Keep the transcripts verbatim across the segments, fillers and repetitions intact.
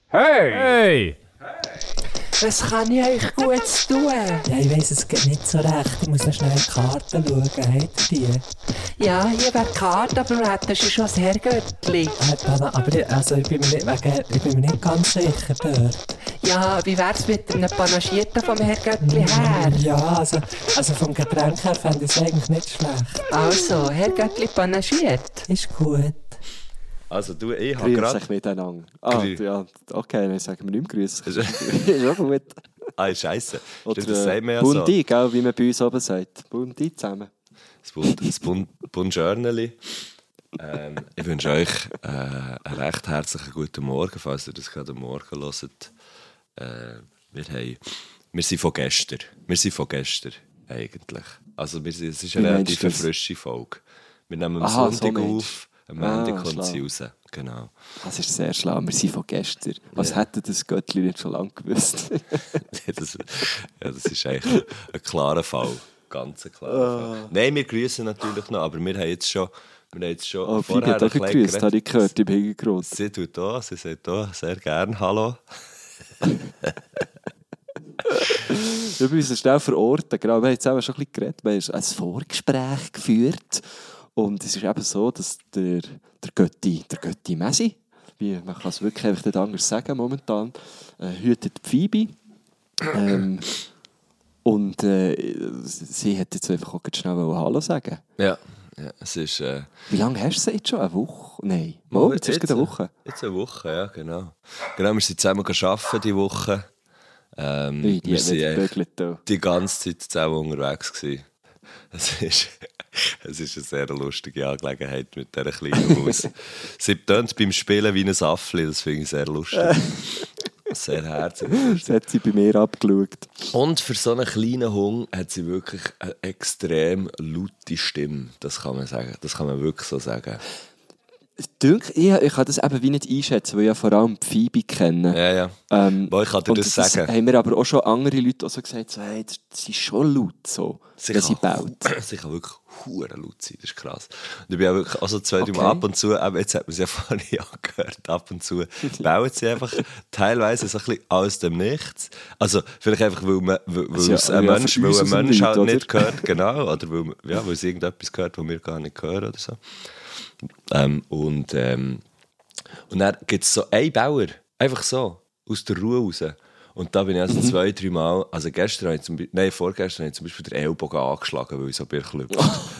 Hey! Hey! Was kann ich euch gut tun? Ja, ich weiss es geht nicht so recht. Ich muss noch schnell in die Karten schauen. Habt ihr die? Ja, hier wäre die Karte, aber du hättest schon das Herrgöttli. Äh, Dana, aber ich, also ich, bin mir nicht, wegen, ich bin mir nicht ganz sicher dort. Ja, wie wär's mit einem Panagierten vom Herrgöttli her? Ja, also, also vom Getränk her fände ich es eigentlich nicht schlecht. Also, Herrgöttli panagiert. Ist gut. Also du, ich habe Grüß gerade... sich miteinander. Ah, Grü- ja, okay, dann sagen wir nicht mehr Grüß. Ist auch gut. Ah, scheiße. Oder Das äh, sagt man ja so. Bundi, gell, wie man bei uns oben sagt. Bundi zusammen. Das Bund, das Bund, Buongiornoli. Ähm, ich wünsche euch äh, einen recht herzlichen guten Morgen, falls ihr das gerade am Morgen hört. Äh, wir, haben, wir sind von gestern. Wir sind von gestern, eigentlich. Also wir sind, es ist eine Wie relativ meinst du das? frische Folge. Wir nehmen am Aha, Sonntag so meinst du. auf, am Montag Ah, kommt sie schlau. raus. Genau. Das ist sehr schlau. Wir sind von gestern. Als Ja. hätte das Göttli nicht schon lange gewusst. das, ja, das ist eigentlich ein, ein klarer Fall. Ganz ein klarer Fall. Nein, wir grüßen natürlich noch, aber wir haben jetzt schon, wir haben jetzt schon Oh, Phoebe hat auch ein bisschen gegrüßt, geredet. habe ich gehört im Hintergrund. Sie tut da, sie sagt da sehr gern Hallo. Wir müssen schnell verorten. Genau, wir haben jetzt auch schon ein bisschen geredet. Wir haben ein Vorgespräch geführt. Und es ist eben so, dass der, der Götti, der Götti Messi, wie, man kann es wirklich einfach nicht anders sagen momentan, äh, hütet die Phoebe. Ähm, und äh, sie hat jetzt einfach auch ganz schnell Hallo sagen. Ja, ja es ist... Äh, Wie lange hast du sie jetzt schon? Eine Woche? Nein. Oh, jetzt ist es gerade eine Woche. Jetzt eine Woche, ja, genau. Genau, wir sind zusammen arbeiten diese Woche. Ähm, Ui, die wir hat sind nicht echt gebügelt da. die ganze Zeit zusammen unterwegs gewesen. Es ist, es ist eine sehr lustige Angelegenheit mit dieser kleinen Maus. Sie tönt beim Spielen wie ein Affli, das finde ich sehr lustig. Sehr herzig. Das hat sie bei mir abgeschaut. Und für so einen kleinen Hund hat sie wirklich eine extrem laute Stimme. Das kann man sagen. Das kann man wirklich so sagen. Dünk, ich, ich kann das eben wie nicht einschätzen, weil ich ja vor allem die Phoebe kenne. Ja, ja. Ähm, Boah, ich kann dir und das sagen. haben mir aber auch schon andere Leute auch so gesagt, so, hey, sie ist schon laut, so, Sie wenn sie kann, baut. sie kann wirklich hure laut sein, das ist krass. Und ich bin auch wirklich, also zwei, drei Mal Okay. ab und zu, aber jetzt hat man es ja vorhin angehört, ab und zu bauen sie einfach teilweise so ein bisschen aus dem Nichts. Also vielleicht einfach, weil, man, weil, weil ja- es ein ja, Mensch, für weil uns ein aus dem Mensch Nichts, halt oder? nicht hört, genau, oder weil, ja, weil sie irgendetwas hört, was wir gar nicht hören oder so. Ähm, und, ähm, und dann gibt es so einen Bauer, einfach so, aus der Ruhe raus. Und da bin ich also zwei, drei Mal, also gestern habe ich zum Beispiel, nein, vorgestern habe ich zum Beispiel den Ellbogen angeschlagen, weil ich so birklüpft.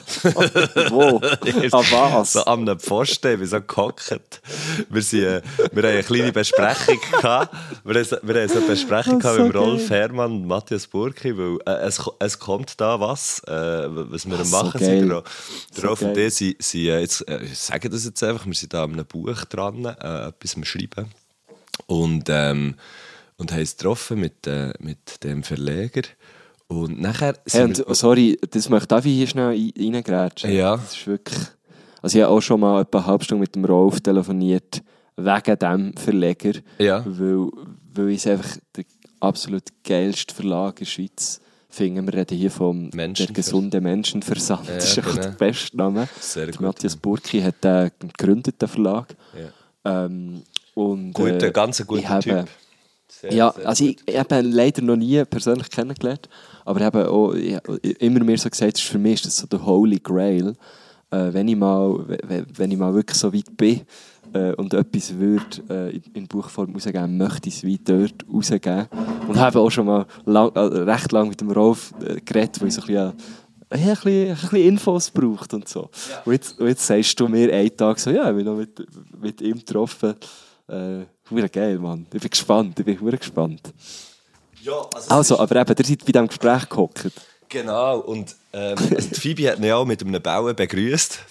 Wo? An was? So an einem Pfosten, ich bin so gehockt. Wir, sind, äh, wir haben eine kleine Besprechung gehabt. Wir haben, so- wir haben so eine Besprechung Das ist gehabt mit so Rolf geil. Herrmann und Matthias Burki, weil äh, es, es kommt da was, äh, was wir am so machen geil. sind. Der, So der Rolf und geil. ich sind, sind äh, jetzt, äh, ich sage das jetzt einfach, wir sind da an einem Buch dran, äh, etwas am Schreiben. Und, ähm, und haben es getroffen mit, äh, mit dem Verleger. Und nachher Hey, sind und, sorry, das möchte ich hier schnell ein- reingrätschen. Ja. Das ist wirklich... Also ich habe auch schon mal etwa eine halbe Stunde mit dem Rolf telefoniert, wegen diesem Verleger. Ja. Weil, weil ich es einfach der absolut geilste Verlag in der Schweiz finde. Wir reden hier vom der Menschenver- gesunde Menschenversand. Ja, das ist echt genau. der beste Name. Sehr Der gut, Matthias ja. Burki hat den gegründet, den Verlag. Ja. Ähm, und, Guter, äh, ganz ein guter ich habe- Typ. Sehr, Ja, sehr also ich, ich habe ihn leider noch nie persönlich kennengelernt, aber ich habe auch ich, habe immer mir so gesagt, für mich ist das so der Holy Grail. Äh, wenn, ich mal, wenn, wenn ich mal wirklich so weit bin äh, und etwas würde äh, in, in Buchform rausgeben, möchte ich es weit dort rausgeben. Und habe auch schon mal lang, äh, recht lange mit dem Rolf äh, geredet, wo ich so ein bisschen, äh, ein bisschen, ein bisschen Infos braucht und so. Ja. Und, jetzt, und jetzt sagst du mir einen Tag so, ja, ich bin noch mit, mit ihm getroffen. Äh, Hure geil, Mann. Ich bin gespannt, ich bin hure gespannt. Ja, also, Also, aber eben, ihr seid bei diesem Gespräch gehockt. genau, und ähm, also die Phoebe hat ihn ja auch mit einem Bauen begrüßt.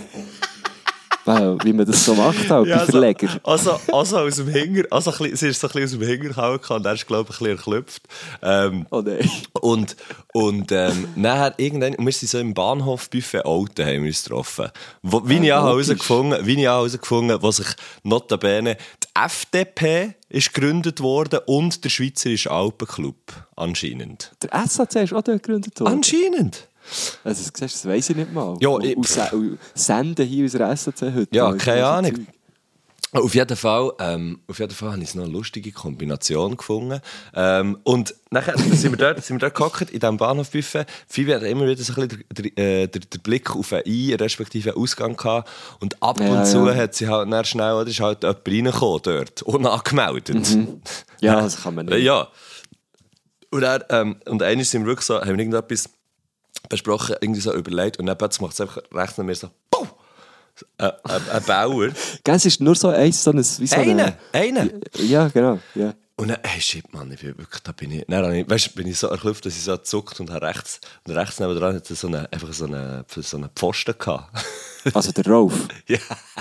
Wow, wie man das so macht, auch bei Verleger. Also, also aus dem Hinger, also ein bisschen, sie ist so ein bisschen aus dem Hinger gehauen und er ist, glaube ich, ein bisschen erklüpft. Ähm, Oh nein. und und ähm, nachher irgendwann, und wir sind so im Bahnhof-Buffet Alten, haben wir uns getroffen. Wo, wie, ich auch logisch. herausgefunden, wie ich auch herausgefunden, wo sich notabene die F D P ist gegründet worden und der Schweizerische Alpenclub, anscheinend. Der S A C ist auch dort gegründet worden. Anscheinend? Also, das, siehst du, das weiss ich nicht mal. Ja, Und- ich- und Se- und Senden hier unserer S A C heute. Ja, Also, keine das ist Ahnung. Zeug. Auf jeden Fall, ähm, auf jeden Fall habe ich noch eine lustige Kombination gefunden. Ähm, und nachher sind wir dort, sind wir dort gehockt, in diesem Bahnhofbuffet. Phoebe hat immer wieder so ein bisschen den, den, den, den Blick auf einen Ein-, respektive einen Ausgang gehabt. Und ab Ja, und zu ja. hat sie halt dann schnell, oder ist halt jemand reingekommen dort, unangemeldet. Mhm. Ja, das kann man nicht. Ja. Und, dann, ähm, und einmal sind wir wirklich so, haben wir irgendetwas besprochen, irgendwie so überlegt. Und dann plötzlich macht es einfach rechts neben mir so, BOOM! Ein, ein, ein Bauer. Gell, es ist nur so eins, so ein... Wie so Einer, einer. Ja, genau. Ja. Und dann, hey shit, Mann, ich bin wirklich, da bin ich, dann, habe ich- weißt, bin ich so erklüpft, dass ich so zuckt und habe rechts, und rechts nebenan hat es so eine, einfach so eine, so eine Pfosten gehabt. Also der Rolf. Ja.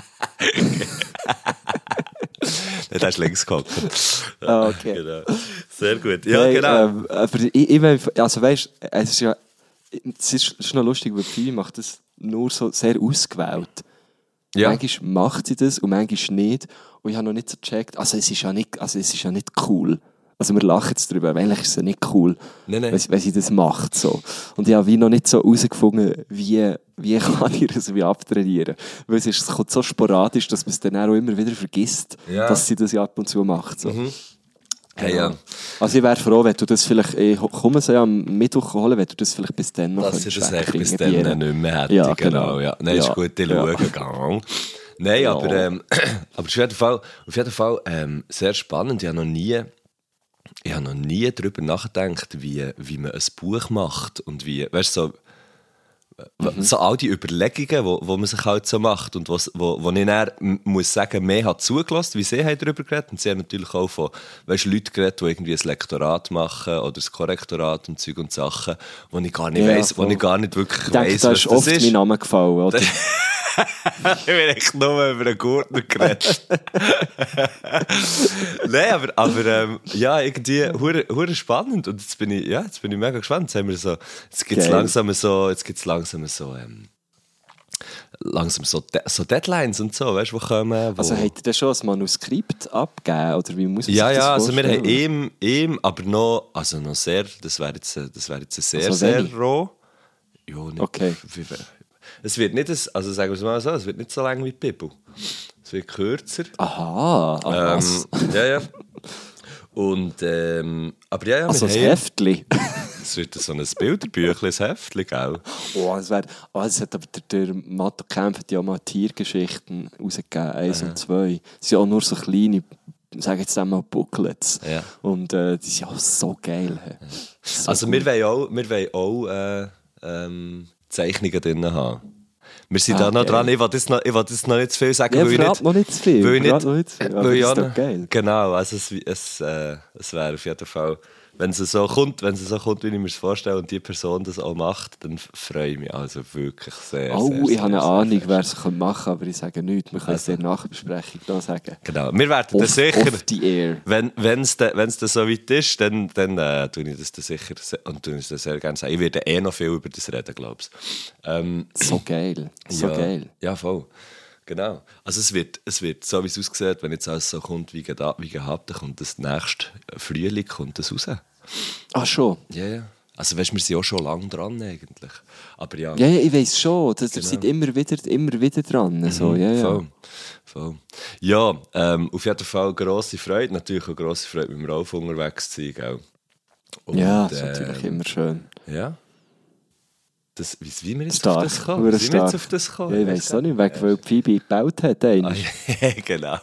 Dann hast du links gehockt. Ah, okay. Genau. Sehr gut. Ja, Nein, genau. Ähm, aber ich, ich will, also weißt, es ist ja, es ist, es ist noch lustig, weil Phoebe macht das nur so sehr ausgewählt. Ja. Manchmal macht sie das und manchmal nicht. Und ich habe noch nicht so gecheckt, also es ist ja nicht, also es ist ja nicht cool. Also wir lachen jetzt drüber, aber eigentlich ist es ja nicht cool, Nein, nein. wenn, sie- wenn sie das macht. So. Und ich habe wie noch nicht so herausgefunden, wie, wie kann ich das wie abtrainieren. Weil es, ist, es kommt so sporadisch, dass man es dann auch immer wieder vergisst, Ja. dass sie das ja ab und zu macht. So. Mhm. Hey, ja. Also ich wäre froh, wenn du das vielleicht, ich komme so ja am Mittwoch holen, wenn du das vielleicht bis dann noch Dass ich das echt bis irgendwie. dann nicht mehr hätte. Ja, genau. genau. Ja. Nein, ist Ja. gut, ich Ja. schaue, gang. Nein, Ja. aber, ähm, aber auf jeden Fall, auf jeden Fall ähm, sehr spannend. Ich habe noch nie, ich habe noch nie darüber nachgedacht, wie, wie man ein Buch macht und wie, weißt du, so, Mhm. so all die Überlegungen, wo, wo man sich halt so macht und was, wo, wo ich dann, m- muss sagen, mehr hat zugelassen, wie sie haben darüber geredet. Und sie haben natürlich auch von, weißt, Leuten geredet, die irgendwie ein Lektorat machen oder ein Korrektorat und Zeug und Sachen, wo ich gar nicht Ja, weiss, wo voll. ich gar nicht wirklich Ich denke, weiss, da was ist das oft ist. mein Name gefallen, oder? Ich bin echt nur über einen Gurtner geredet. Nein, aber, aber ähm, ja, irgendwie hure hure spannend. Und jetzt bin ich, ja, jetzt bin ich mega gespannt. Jetzt haben wir so, jetzt gibt es Geil. langsam so, jetzt gibt's langsam so, ähm, langsam so, De so Deadlines und so, weißt du, wo kommen. Wo Also hat er schon ein Manuskript abgegeben, oder wie muss man ja, sich das ja, also wir vorstellen? haben ihm, ihm, aber noch, also noch sehr, das wäre jetzt, das wäre jetzt sehr, Also sehr wenig? roh. Ja, nicht, Okay. wie- Es wird nicht, ein- also sagen wir es mal so, es wird nicht so lang wie die Bibel. Es wird kürzer. Aha, ah, was? Ähm, ja, ja. Und, ähm, aber ja, ja, Also wir ein haben- Heftli. Es wird so ein Bilderbüchlein, ein Heftchen, gell? Oh, es, wär, oh, es hat aber der, der Matto Kempf hat ja mal Tiergeschichten rausgegeben, eins und zwei. Es sind auch nur so kleine, sagen jetzt einmal Booklets. Ja. Und äh, die sind auch so geil. Hey. So Also gut. wir wollen auch, wir wollen auch äh, ähm, Zeichnungen drin haben. Wir sind Ah, da noch geil. dran, ich will das noch, ich will das noch nicht zu viel sagen, Ja, weil ich verrat nicht... noch nicht zu viel. Weil ich verrat nicht, noch nicht zu viel. Aber weil das ja, ist doch geil. Genau, also es, es, äh, es wäre auf jeden Fall, wenn es so kommt, wenn es so kommt, wie ich mir es vorstelle und die Person das auch macht, dann freue ich mich also wirklich sehr, Oh, sehr, ich sehr, habe eine sehr, Ahnung, sehr. wer es machen könnte, aber ich sage nichts. Wir können es Also. in der Nachbesprechung noch sagen. Genau, wir werden das Off, sicher... off the air. Wenn es dann so weit ist, dann, dann äh, tue ich das dann sicher se- und tue ich das sehr gerne sagen. Ich werde eh noch viel über das reden, glaube ich. Ähm, So geil. So ja, geil. Ja, voll. Genau. Also es wird, es wird so wie es aussieht, wenn jetzt alles so kommt wie, geda- wie gehabt, dann kommt das nächste Frühling kommt das raus. Ach schon. Ja, ja. Also weißt du, wir sind ja schon lange dran eigentlich. Aber ja, Ja, ja, ich weiß schon. Das, Ihr Genau. seid immer wieder, immer wieder dran. So, ja, ja. voll. voll. Ja, ähm, auf jeden Fall grosse Freude. Natürlich auch grosse Freude, mit dem Rolf unterwegs zu sein. Gell? Und, Ja, das ist ähm, natürlich immer schön. Ja. Das, wie, wie wir jetzt Stark. auf das kommen? Hure Wie sind wir jetzt stark. auf das gekommen? Ja, ich weiß auch nicht, wegen, weil die Phoebe gebaut hat. Ah, einmal. ja, genau.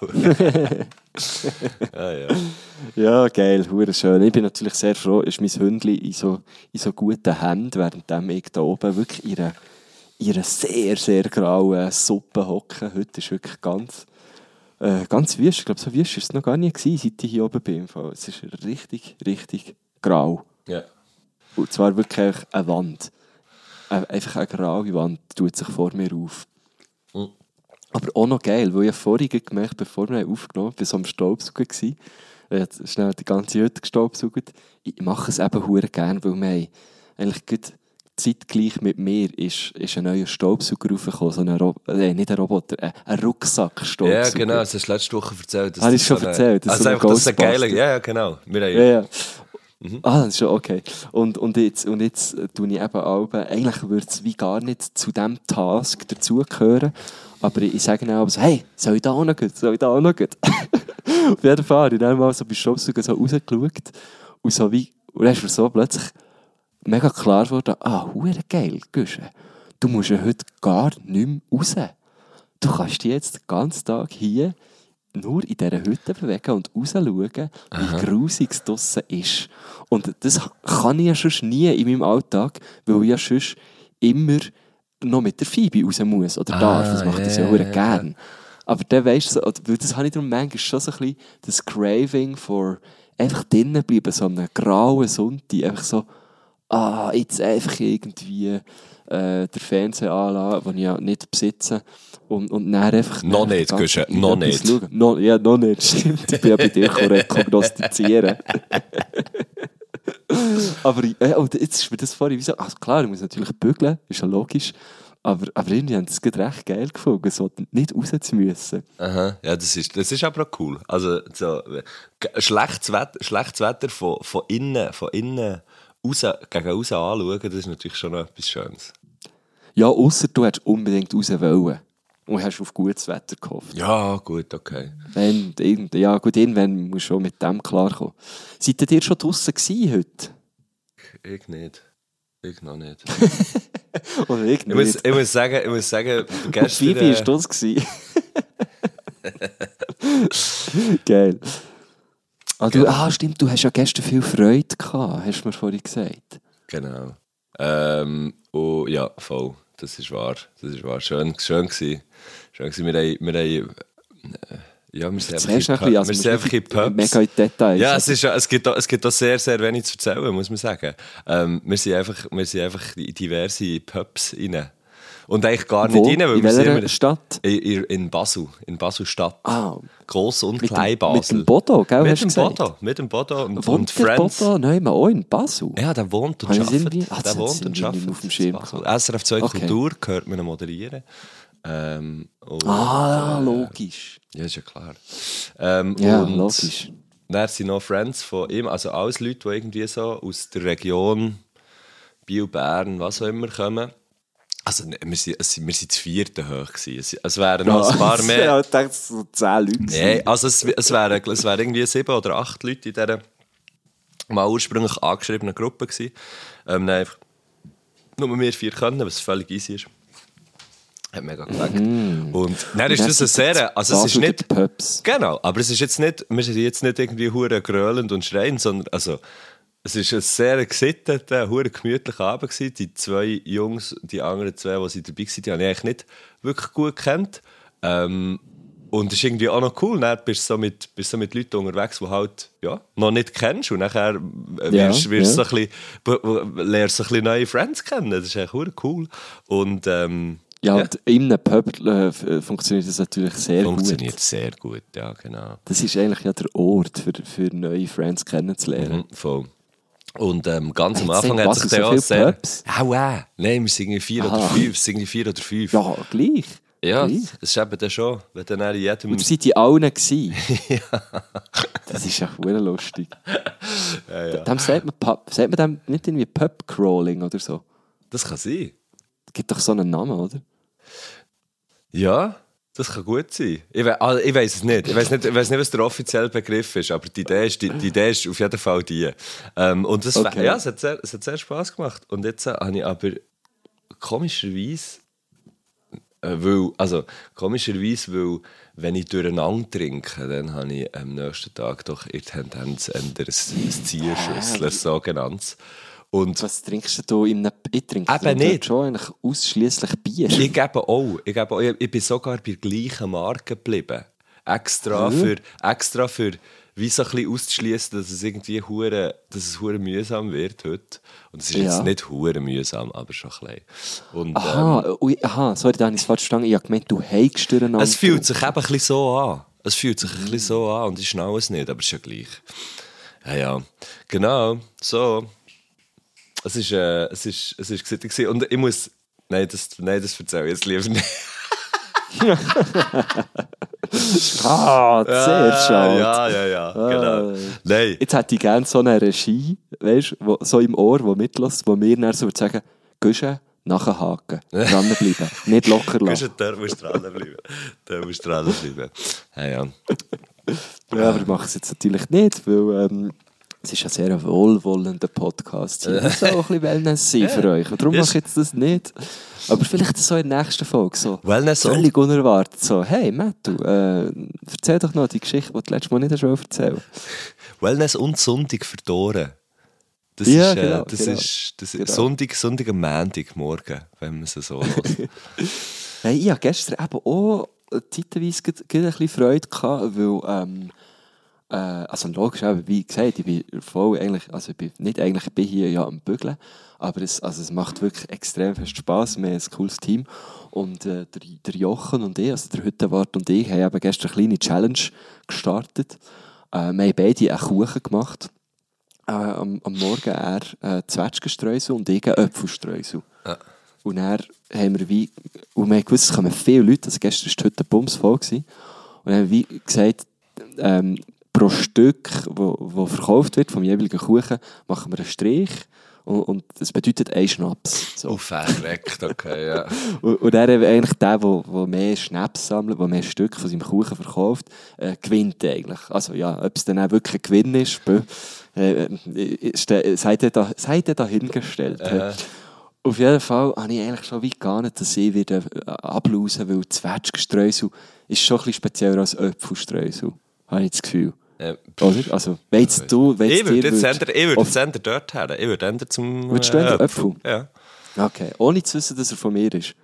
ah, ja. Ja, geil, hure schön. Ich bin natürlich sehr froh, ist mein Hündchen in so, in so guten Händen, während ich da oben wirklich in einer, in einer sehr, sehr grauen Suppe hocke. Heute ist wirklich ganz, äh, ganz wüst. Ich glaube, so wüst war es noch gar nie gewesen, seit ich hier oben bin. Im Fall. Es ist richtig, richtig grau. Ja. Und zwar wirklich einfach eine Wand. Ein- Einfach eine graue Wand tut sich vor mir auf. Mhm. Aber auch noch geil, weil ich vorhin gemerkt, bevor wir aufgenommen haben, ich war so am Staubsaugen. gewesen. Ich habe schnell die ganze Hütte gestaubsaugt. Ich mache es eben hure gern, weil wir haben eigentlich gerade zeitgleich mit mir ist, ist ein neuer Staubsauger raufgekommen. So ein Ro äh, nicht ein Roboter, äh, ein Rucksack-Staubsauger. Ja, genau, das hast du letzte Woche erzählt. dass Habe das ich schon so eine- erzählt, das ist Also so ein einfach, das ist ein geiler, Ghostbuster. ja, ja, genau. Wir haben, Ja, ja. Mhm. Ah, das ist schon okay. Und, und jetzt, und jetzt äh, tue ich eben auch, eigentlich würde es wie gar nicht zu diesem Task dazugehören, aber ich, ich sage dann auch so, hey, soll ich da auch noch gut, soll ich da auch noch gut? Auf jeden Fall habe ich dann mal so bei Staubsaugen so rausgeschaut und so wie, und dann ist mir so plötzlich mega klar geworden, ah, hure geil, Guschen, du musst ja heute gar nicht mehr raus. Du kannst dich jetzt den ganzen Tag hier nur in dieser Hütte bewegen und rausschauen, wie grusig es draussen ist. Und das kann ich ja sonst nie in meinem Alltag, weil ich ja sonst immer noch mit der Phoebe raus muss oder darf. Das macht das ja yeah, yeah, gern. Aber dann weisst du, so, weil das habe ich darum manchmal schon so ein bisschen das Craving for einfach drinnen bleiben, so einem grauen Sonntag, einfach so, ah, jetzt einfach irgendwie äh, der Fernseher anlassen, den ich ja nicht besitze. Und, und dann einfach... Noch nicht, Guschen, noch nicht. No, ja, noch nicht, stimmt. Ich bin ja bei dir rekognostizieren. Aber äh, und jetzt ist mir das vorhin wie so... Also klar, ich muss natürlich bügeln, ist ja logisch. Aber, aber irgendwie haben sie es gerade recht geil gefunden, so nicht raus zu müssen. Aha, ja, das ist, das ist aber auch cool. Also, so, schlechtes Wetter, schlechtes Wetter von, von innen, von innen raus, gegen raus anschauen, das ist natürlich schon noch etwas Schönes. Ja, ausser du hättest unbedingt raus wollen. Und hast auf gutes Wetter gehofft. Ja, gut, okay. Wenn, ja, gut, irgendwann musst du schon mit dem klarkommen. Seid ihr schon draussen gewesen heute? Ich nicht. Ich noch nicht. Oder ich nicht? Ich muss, ich muss sagen, ich muss sagen, gestern... Wie war das gewesen? Geil. Ah, du, ah, stimmt, du hast ja gestern viel Freude gehabt, hast du mir vorhin gesagt. Genau. Ähm, und ja, voll. Das ist wahr. Das ist wahr. Schön, schön gewesen. Schön gewesen. Wir haben... Wir haben äh, ja, wir sind einfach in, also wir sind einfach in Pubs. Mega in Details. Ja, es, ist, es, gibt auch, es gibt auch sehr, sehr wenig zu erzählen, muss man sagen. Ähm, wir sind einfach, wir sind einfach in diverse Pubs rein. Und eigentlich gar nicht Wo? rein, weil in wir sind welcher immer Stadt? in, in Basel. In Basel-Stadt. Ah, Gross und mit klein dem, Basel. mit dem Bodo, gell? Mit hast dem du gesagt? Bodo. Mit dem Bodo und, Wohnt und der Friends. Bodo nein, auch in Basel? Ja, der wohnt und Habe ich arbeitet. irgendwie- Ah, das Der hat wohnt sie und irgendwie arbeitet. auf dem Schirm Basel. gehabt. S R F zwei Okay. Kultur gehört man moderieren. Ähm, und, Ah, äh, logisch. Ja, ist ja klar. Ähm, Ja, und logisch. dann sind noch Friends von ihm, also alles Leute, die irgendwie so aus der Region Biel, Bern, was auch immer kommen. Also ne, wir sind, es- wir sind das vierte hoch gewesen. Es, es wären noch ein paar mehr. Ja, ich dachte, so zehn Leute. Nee, also es, es, wären, es wären irgendwie sieben oder acht Leute in dieser mal ursprünglich angeschriebenen Gruppe gewesen. Ähm, nein, einfach nur wir vier können, was völlig easy ist. Hat mega gelangt. Mhm. Und dann ist das eine sehr... Also es ist nicht... Pubs. Genau, aber es ist jetzt nicht... Wir sind jetzt nicht irgendwie hure grölend und schreiend, sondern... Also, es war ein sehr gesitteter, hure gemütlicher Abend gewesen. Die zwei Jungs, die anderen zwei, die sie dabei waren, die habe ich eigentlich nicht wirklich gut gekannt. Ähm, und es ist irgendwie auch noch cool. Dann bist du so mit, bist so mit Leuten unterwegs, die halt ja, noch nicht kennst. Und nachher wirst, Ja, wirst ja. So ein bisschen, lernst du so ein bisschen neue Friends kennen. Das ist echt hure cool. Und ähm, Ja, Ja. und in einem Pub äh, f- äh, funktioniert das natürlich sehr funktioniert gut. sehr gut, ja, genau. Das ist eigentlich ja der Ort, für, für neue Friends kennenzulernen. Mhm, voll. Und ähm, ganz am Jetzt Anfang sind hat sich Basel der so auch viele sehr... Pubs. Au, äh. Nein, wir sind irgendwie vier Aha. oder fünf. Es sind irgendwie vier oder fünf. Ja, gleich. Ja, gleich. das ist eben dann schon, wenn dann in jedem... Und seid ihr allen gewesen? Das ist ja verdammt lustig. Ja, ja. Dem sagt man, Pub, sagt man dem nicht irgendwie Pub-Crawling oder so? Das kann sein. Gibt doch so einen Namen, oder? Ja, das kann gut sein. Ich, we also, ich weiß es nicht. Ich weiß nicht, ich weiss nicht, was der offizielle Begriff ist, aber die Idee ist, die, die Idee ist auf jeden Fall die. Ähm, und das, Okay. ja, es hat, sehr, es hat sehr Spass gemacht. Und jetzt äh, habe ich aber komischerweise, äh, weil, also komischerweise, weil wenn ich durcheinander trinke, dann habe ich am nächsten Tag doch in der Tendenz eher ein, ein Zierschüssler, sogenanntes. Und Was trinkst du in einem... Ich trinke Eben dort nicht. schon eigentlich ausschliesslich Bier. Ich gebe auch. Ich, gebe auch. Ich, ich bin sogar bei der gleichen Marke geblieben. Extra Mhm. für, extra für wie so ein bisschen auszuschließen, dass es irgendwie hure, dass es hure mühsam wird heute. Und es ist Ja. jetzt nicht hure mühsam, aber schon ein bisschen. Und, Aha, ähm, ui, aha, sorry, da habe ich es falsch verstanden. Ich habe gemeint, du heigst durcheinander. es fühlt sich eben ein bisschen so an. Es fühlt sich ein bisschen so an und ich schnau es nicht, aber es ist ja gleich. Ja, ja. Genau, so. Es ist, äh, es ist, es ist gesittet gewesen. Und ich muss... Nein, das, nein, das erzähle ich jetzt lieber nicht. Ah, sehr Ah, schade. Ja, ja, ja, genau. Ah. Nein. Jetzt hätte ich gerne so eine Regie, weißt, wo, so im Ohr, die mitlässt, wo mir dann so würde sagen, Guschen, nachhaken, dranbleiben, nicht locker lassen. Da musst du dranbleiben. Da musst du dranbleiben. Ja, ja. Ja, aber ich mache es jetzt natürlich nicht, weil ähm, es ist ein sehr wohlwollender Podcast. Es muss auch ein bisschen Wellness sein für euch. Und darum Yes. mache ich jetzt das nicht. Aber vielleicht so in der nächsten Folge. So. Wellness und- Völlig unerwartet. So, hey Matt, du, äh, erzähl doch noch die Geschichte, die du letztes Mal nicht hast erzählen. Wellness und Sonntag verdorren. Das Ja, ist, äh, genau, das genau. ist, das ist Genau. Sonntag, Sonntag am Montagmorgen, wenn man es so hört. Hey, ich hatte gestern eben auch zeitweise gerade- gerade ein bisschen Freude gehabt, weil, ähm, äh, also logisch, eben, wie gesagt, ich bin voll eigentlich, also ich bin nicht eigentlich, ich bin hier ja am Bügeln, aber es, also es macht wirklich extrem viel Spass, wir haben ein cooles Team und äh, der, der Jochen und ich, also der Hüttenwart und ich, haben eben gestern eine kleine Challenge gestartet. Äh, wir haben beide einen Kuchen gemacht. Äh, am, am Morgen er äh, Zwetschgenstreusel und ich einen Äpfelstreusel. Ja. Und dann haben wir wie, und wir haben gewusst, es kommen viele Leute, also gestern war die Hütte bumsvoll gewesen. Und dann haben wir wie gesagt, ähm, pro Stück, wo, wo verkauft wird vom jeweiligen Kuchen, machen wir einen Strich. Und, und das bedeutet ein Schnaps. So. Oh, verreckt, okay, ja. Und, und dann eben eigentlich der, der, der mehr Schnaps sammelt, der mehr Stück von seinem Kuchen verkauft, äh, gewinnt eigentlich. Also ja, ob es dann auch wirklich ein Gewinn ist, bö, äh, äh, seid ihr da, seid ihr dahingestellt. Äh. Auf jeden Fall habe ich eigentlich schon weit gar nicht, dass ich wieder äh, ablausen, weil Zwetschgenstreusel ist schon ein bisschen spezieller als Äpfelstreusel, habe ich das Gefühl. Äh, Oder? Also, wenn's du, wenn's Ich würde dir jetzt würd- eher- ich würde auf- jetzt eher dort her. Ich würde eher zum Würdest du eher äh, Äpfel? Ja. Okay, ohne zu wissen, dass er von mir ist.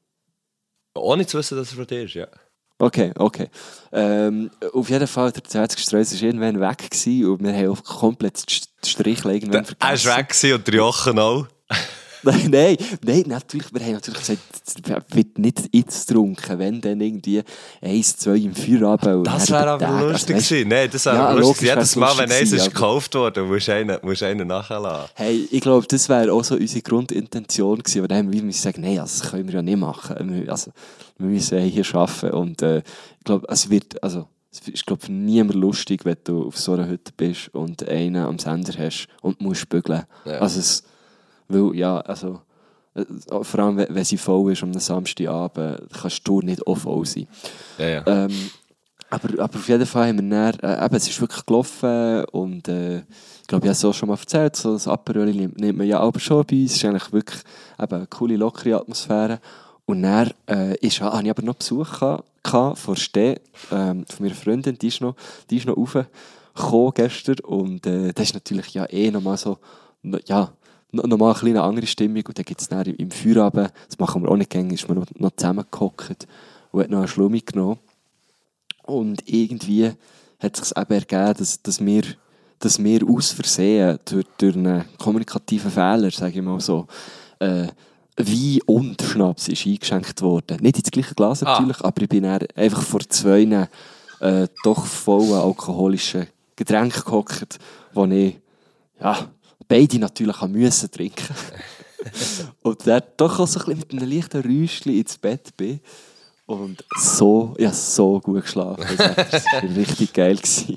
Ohne zu wissen, dass er von dir ist, ja. Okay, okay. Ähm, auf jeden Fall, der Zwetschgenstreusel war irgendwann weg gewesen und wir haben auch komplett den Strich irgendwann Er war vergessen. weg gewesen und der Jochen auch. Nein, nein, nein, natürlich, wir haben natürlich gesagt, es wird nicht jetzt getrunken, wenn dann irgendwie eins, zwei im Feierabend. und Das dann wäre über aber Tage. lustig Also, gewesen. Nein, das wäre Ja, aber lustig. logisch Jedes wär's Mal, wenn lustig eins ist gewesen, gekauft wurde, musst du einen, musst du einen nachlassen. Hey, ich glaube, das wäre auch so unsere Grundintention gewesen, aber dann haben wir müssen sagen, nein, also, das können wir ja nicht machen. Wir- Also, wir müssen hier arbeiten und äh, ich glaube, es wird, also, es ist, glaube für niemand lustig, wenn du auf so einer Hütte bist und einen am Sender hast und musst bügeln. Ja. Also, es, weil, ja, also, äh, vor allem, wenn wenn sie voll ist am Samstagabend, kannst du nicht auch voll sein. Ja, ja. Ähm, aber, aber auf jeden Fall haben wir dann, äh, eben, es ist wirklich gelaufen und äh, ich glaube, ich habe es auch schon mal erzählt, so das Aperol nimmt, nimmt man ja aber schon bei uns, es ist eigentlich wirklich eben eine coole, lockere Atmosphäre. Und dann äh, ist, ja, habe ich aber noch Besuch gehabt, gehabt von Ste, ähm, von meiner Freundin, die ist noch, die ist noch raufgekommen gestern und äh, das ist natürlich ja eh nochmal so, no, ja, no- nochmal eine kleine andere Stimmung und dann gibt es dann im, im Feierabend, das machen wir auch nicht gerne, ist man noch, noch zusammengehockt und hat noch eine Schlummi genommen. Und irgendwie hat es sich eben ergeben, dass, dass, wir, dass wir aus Versehen durch, durch einen kommunikativen Fehler, sage ich mal so, äh, Wein und Schnaps ist eingeschenkt worden. Nicht ins gleiche Glas natürlich, Ah. aber ich bin dann einfach vor zwei äh, doch vollen alkoholischen Getränken gehockt, die ich ja, beide natürlich haben müssen trinken. Und dann doch auch so ein bisschen mit einem leichten Räuschchen ins Bett bin. Und so, ja, so gut geschlafen. Das war richtig geil gewesen.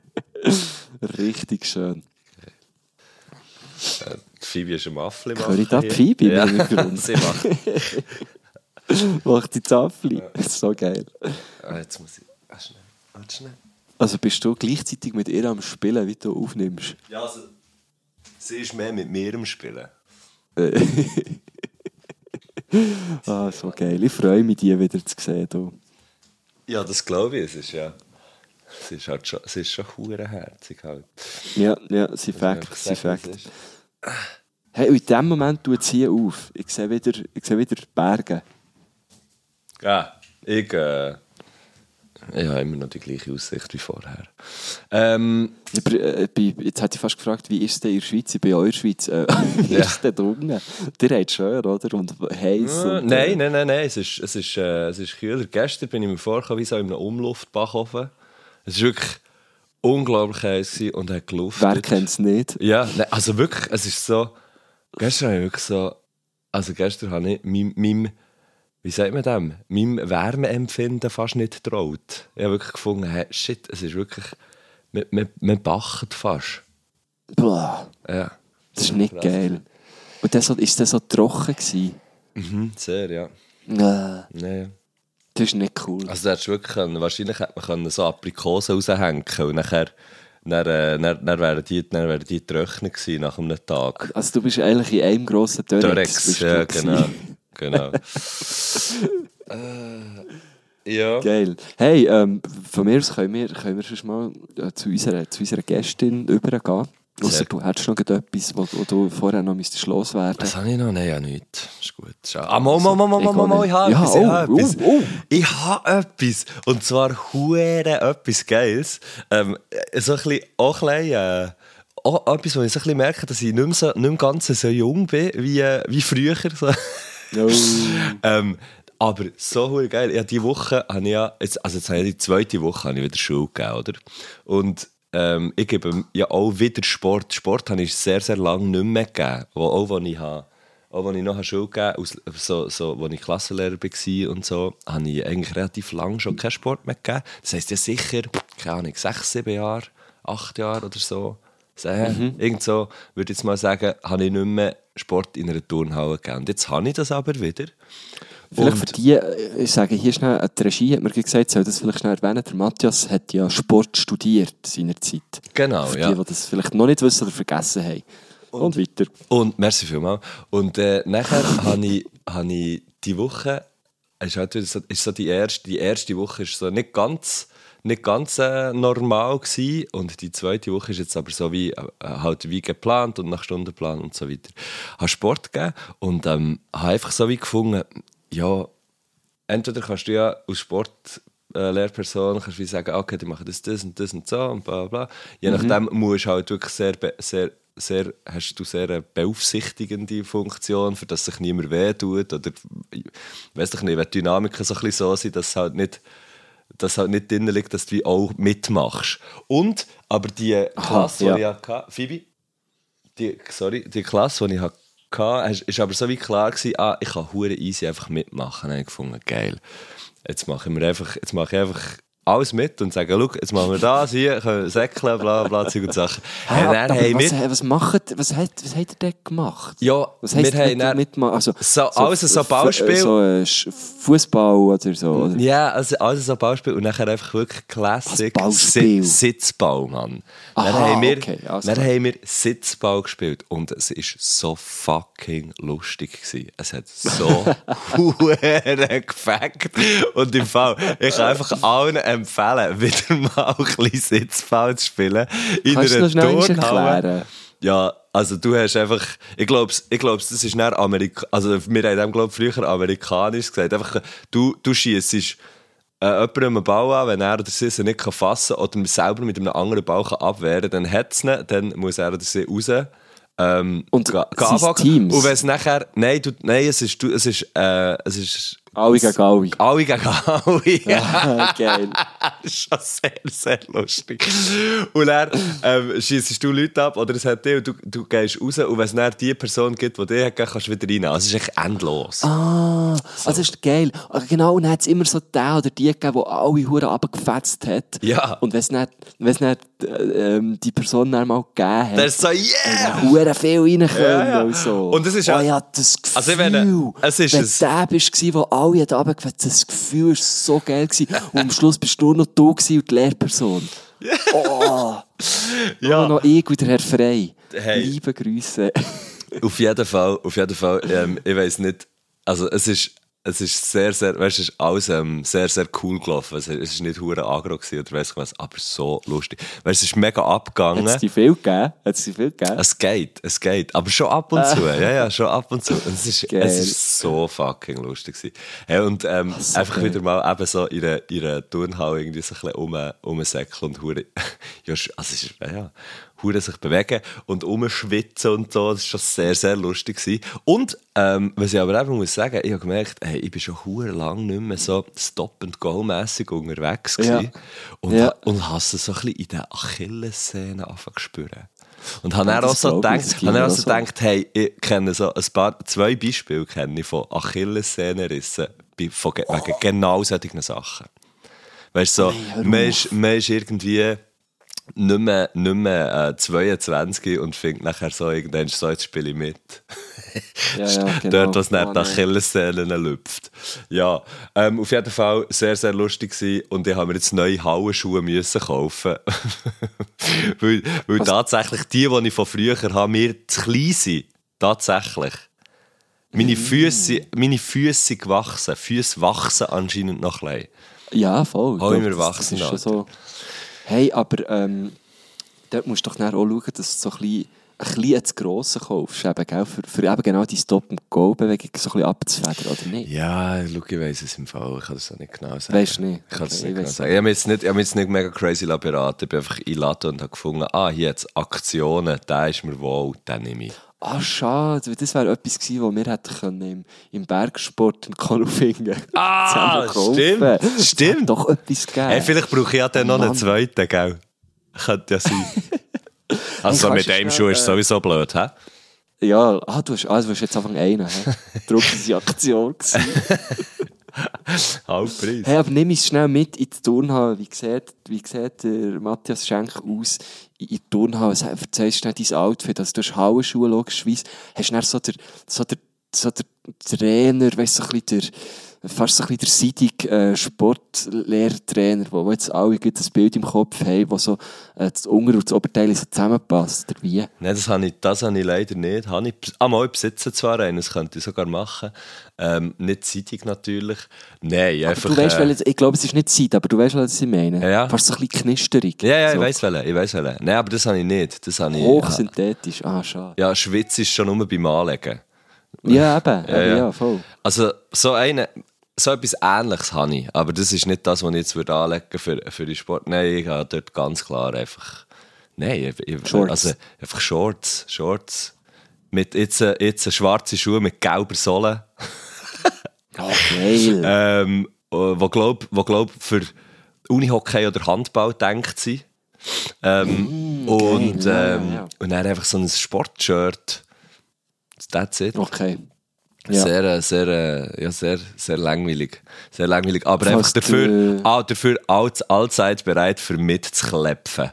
Richtig schön. Die Phoebe ist ein Muffli. Höre ich da die Phoebe im Ja, Hintergrund? sie macht. Macht die Zafli. Das ist so geil. Ah, jetzt muss ich. Ah, schnell. Ah, schnell. Also bist du gleichzeitig mit ihr am Spielen, wie du aufnimmst? Ja, also. Sie ist mehr mit mir am Spielen. Äh. Ah, so geil. Ich freue mich, die wieder zu sehen. Du. Ja, das glaube ich. Es ist ja. Es ist halt schon, es ist schon hurenherzig halt. Ja, ja, sie Muss man einfach fängt, sie sagen, fängt. es ist. Hey, und in dem Moment tut sie auf. Ich sehe wieder, ich sehe wieder die Berge. Ja, ich. Äh, ich habe immer noch die gleiche Aussicht wie vorher. Ähm, Aber, äh, bei- jetzt hätte ich fast gefragt, wie ist es denn in der Schweiz? Ich bin auch in der Schweiz. Äh, wie Ja. ist es denn da unten? Ihr habt schön, oder? Und heiß. äh, und, nein, äh, nein, nein, nein. Es ist, es, ist, äh, es ist kühler. Gestern bin ich mir vorgekommen wie so in einem Umluftbackofen. Es war wirklich unglaublich heiß gewesen und hat geluftet. Wer kennt es nicht? Ja, nein, also wirklich, es ist so. Gestern habe ich wirklich so. Also gestern habe ich meinem, meinem wie sagt man dem, meinem Wärmeempfinden fast nicht traut. Ich habe wirklich gefunden, hey, shit, es ist wirklich, man, man, man backt fast. Boah, Ja. das ist nicht Krass. geil. Und das war das so trocken gewesen? Mhm, sehr, ja. Äh, Nee. das ist nicht cool. Also da hättest du wirklich können, wahrscheinlich hätte man können so Aprikosen raushängen und nachher, dann, äh, dann, dann wären die, dann wären die trocknet gewesen nach einem Tag. Also du bist eigentlich in einem grossen Dörex. Dörex, bist ja, du genau. gewesen. genau. äh, ja. Geil. Hey, ähm, von mir aus können wir, können wir schon mal äh, zu, unserer, zu unserer Gästin übergehen. Ausser Sehr. du hättest noch etwas, wo, wo du vorher noch müsstest loswerden. Was habe ich noch? Nein, ja, nichts. Ist gut. Ist auch- Ah, mal, mal, mal, mal, mal, mal, mal, ich habe Ja, etwas. Ich habe oh, etwas. oh, oh. Ich habe etwas. Und zwar hure etwas Geiles. Ähm, so ein bisschen, auch ein bisschen, äh, auch etwas, wo ich so ein bisschen merke, dass ich nicht mehr, so, nicht mehr ganz so jung bin wie, äh, wie früher. So. Oh. ähm, aber so hure geil. Ja, diese Woche habe ich ja, jetzt, also jetzt habe ich die zweite Woche habe ich wieder Schule gegeben, oder? Und ähm, ich gebe ja auch wieder Sport. Sport habe ich sehr, sehr lange nicht mehr gegeben. Wo, auch als ich, habe, auch als ich noch Schule gegeben habe, so, so, als ich Klassenlehrer war und so, habe ich eigentlich relativ lange schon keinen Sport mehr gegeben. Das heisst ja sicher, keine Ahnung, sechs, sieben Jahre, acht Jahre oder so. Mhm. Irgend so, würde ich jetzt mal sagen, habe ich nicht mehr Sport in einer Turnhalle gegeben. Und jetzt habe ich das aber wieder. Vielleicht Und- für die, äh, ich sage hier schnell, die Regie hat mir gesagt, soll das vielleicht schnell erwähnen, der Matthias hat ja Sport studiert seinerzeit. Genau, Für ja. die, die das vielleicht noch nicht wissen oder vergessen haben. Und, weiter. Und merci vielmals. Und äh, nachher habe ich, habe ich die Woche, ist halt wieder so, ist so die erste, die erste Woche ist so nicht ganz, nicht ganz äh, normal gewesen. Und die zweite Woche ist jetzt aber so wie, äh, halt wie geplant und nach Stundenplan und so weiter. Ich habe Sport gegeben und ähm, habe einfach so wie gefunden, ja, entweder kannst du ja als Sportlehrperson kannst du wie sagen, okay, die machen das, das und das und so und bla bla. Je nachdem musst du halt wirklich sehr, be- sehr, sehr, hast du sehr eine beaufsichtigende Funktion, für dass sich niemand wehtut oder ich weiss doch nicht, wenn die Dynamiken so ein bisschen so sind, dass es halt nicht, dass halt nicht drin liegt, dass du wie auch mitmachst. Und, aber die Klasse, ja. die ich hatte, Phoebe, die, sorry, die Klasse, die ich hatte, es ist aber so wie klar gewesen, ah, ich kann hure easy einfach mitmachen. Dann habe ich gefunden, geil. Jetzt mache ich, mir einfach, jetzt mache ich einfach alles mit und sage, schau, jetzt machen wir das hier, können wir säckeln, bla bla, Zeug und Sachen. Ah, Und dann aber haben was, wir- was, macht, was, hat, was hat er denn gemacht? Ja, Was heisst wir haben mit, dann- mitmachen? Also, So, also so F- Ballspiel. So äh, Fußball oder so. Oder? Ja, also, also so ein Beispiel und nachher einfach wirklich Classic Was, Ballspiel? Si- Sitzball, Mann. Aha, dann haben wir, okay, alles dann klar. haben wir Sitzball gespielt und es war so fucking lustig gewesen. Es hat so hure gefackt. Und im Fall, ich kann einfach allen empfehlen, wieder mal ein bisschen Sitzball zu spielen. In Kannst du einer noch schnell Turnhalle. erklären? Ja, also du hast einfach, ich glaube, ich glaub, das ist nicht Amerika, also wir haben dem, glaub, früher amerikanisch gesagt, einfach, du, du schiessest äh, jemandem einen Ball an, wenn er oder sie ihn nicht fassen kann oder selber mit einem anderen Ball kann abwehren kann, dann hat es ihn, dann muss er oder sie raus. Ähm, Und ga- sind ga es anpacken. Teams? Und wenn es nachher, nein, du, nein, es ist, du, es ist, äh, es ist, Alle gegen alle. alle gegen alle. Ah, geil. Das ist schon sehr, sehr lustig. Und dann ähm, schiessest du Leute ab oder es hat dich und du, du gehst raus und wenn es dann die Person gibt, die dich hat, kannst du wieder rein. Also es ist echt endlos. Ah, also das ist geil. Ah, genau, und dann hat es immer so den oder die gegeben, die alle Huren runtergefetzt hat. Ja. Und wenn es nicht, wenn es nicht äh, ähm, die Person dann mal gegeben hat, Das ist so, yeah! Huren viel rein können Ja, ja. und so. Und das ist oh, auch- ja, das Gefühl, Also ich meine, es ist wenn ein- der bist, der alle hat runtergefetzt, das Gefühl war so geil gewesen. Und am Schluss bist du nur noch du gewesen und die Lehrperson. Oh, Ja. nur noch ich und der Herr Frey. Hey. Liebe Grüße. Auf jeden Fall, auf jeden Fall, ähm, ich weiss nicht, also es ist, es ist sehr, sehr, weißt du, es ist alles ähm, sehr, sehr cool gelaufen. Es, es ist nicht hure agro gewesen oder weiss ich was, aber so lustig. Weißt du, es ist mega abgegangen. Hat es dir viel gegeben? Hat es dir viel gegeben? Es geht, es geht. Aber schon ab und zu. Ja, ja, schon ab und zu. Und es ist, Geil. es ist so fucking lustig gewesen. Hey, und ähm, so einfach geil. wieder mal eben so in einer, in einer Turnhalle irgendwie so ein bisschen um, umsäckeln und hure, ja, sch- also es ist, ja, ja, hure sich bewegen und umschwitzen und so. Das war schon sehr, sehr lustig gewesen. Und, ähm, was ich aber eben muss sagen, ich habe gemerkt, hey, ich bin schon hure lang nicht mehr so Stop-and-Go-mässig unterwegs gewesen. Ja. Und, Ja. und habe es so ein bisschen in den Achillessehnen angefangen zu spüren. Und habe dann das auch so glaub ich, gedacht, das gibt habe dann mir auch auch so so. gedacht, hey, ich kenne so ein paar, zwei Beispiele kenne ich von Achillessehnenrissen bin von, ge- wegen genau solchen Sachen. Weißt du, so, Hey, man, ist, man ist irgendwie nicht mehr, nicht mehr äh, zweiundzwanzig und findet nachher so, irgendwann so, jetzt spiele ich mit. Ja, ja, genau. Dort, was nicht Oh, nach nein. Achillessehnen lüpft. Ja, ähm, auf jeden Fall sehr, sehr lustig gewesen und ich habe mir jetzt neue Hauenschuhe müssen kaufen. weil weil tatsächlich die, die ich von früher habe, mir zu klein sind. Tatsächlich. Meine Füße, meine Füße sind gewachsen. Füße wachsen anscheinend noch klein. Ja, voll. Ich Hau glaub, immer das- wachsen, das ist schon Alter. so. Hey, aber ähm, dort musst du doch nachher auch schauen, dass du so ein bisschen, ein bisschen zu Grossen kaufst, eben, gell? Für, für eben genau die Stop-and-Go-Bewegung so ein bisschen abzufedern, oder nicht? Ja, schau, ich weiss es im Fall. Ich kann das auch nicht genau sagen. Weisst du nicht? Ich kann es Okay, nicht ich genau weiss sagen. Ich habe mich jetzt nicht, ich habe mich jetzt nicht mega crazy beraten. Ich bin einfach einladen und habe gefunden, ah, hier jetzt Aktionen, der ist mir wohl, den nehme ich. Ah, schade, weil das wäre etwas gewesen, was wir hätten können im, im Bergsport in Konufingen Ah, zusammen stimmt, kaufen. stimmt. Hat doch etwas gegeben. Hey, vielleicht brauche ich ja dann noch einen Mann. zweiten, gell? Könnte ja sein. Also Hey, mit kannst du einem schnell, Schuh ist es äh, sowieso blöd, hä? Ja, ah, du hast, ah, du hast jetzt einfach einen. He? Darum war die Aktion. gewesen. Halbpreis. Hey, aber nimm es schnell mit in die Turnhalle. Wie sieht, wie sieht der Matthias Schenk aus in die Turnhalle? Sag- Erzähl schnell dein Outfit. Also, du hast Hauenschuhe, logischerweise. Hast du dann so der, so der, so der Trainer, weißt du, so ein bisschen der, fast so ein bisschen der seidige äh, Sportlehrtrainer, wo, wo jetzt alle gut das Bild im Kopf haben, wo so äh, das Unter- und das Oberteil so zusammenpasst. Oder wie? Nein, das habe ich, das habe ich leider nicht. Habe ich, ah, mal, ich besitze zwar einen, das könnte ich sogar machen. Ähm, nicht seitig natürlich. Nein, Aber einfach... du weißt, äh, welches, ich glaube, es ist nicht Seid, aber du weißt, was ich meine. Ja, ja. Fast so ein bisschen knisterig. ja, ja, ich so. weiss welchen, ich weiss welchen. Nein, aber das habe ich nicht. Das habe ich... Hochsynthetisch. Ah, schade. Ja, Schwitz ist schon nur beim Anlegen. Ja, eben. Ja, ja. ja, voll. Also, so eine... So etwas Ähnliches habe ich, aber das ist nicht das, was ich jetzt würde anlegen für, für den Sport. Nein, ich habe dort ganz klar einfach... Nein, ich, ich, Shorts. also einfach Shorts, Shorts. Mit jetzt, äh, jetzt schwarze Schuhe mit gelber Sohle. Ja, geil. ähm, wo glaub, wo glaub für Unihockey oder Handball denkt sie. Ähm, und, ja, ähm, ja. und dann einfach so ein Sportshirt. That's it. Okay. Ja. Sehr, äh, sehr, äh, ja, sehr, sehr langweilig. Sehr langweilig. Aber Falls einfach dafür, du- ah, dafür all- allzeit bereit für mitzuklepfen.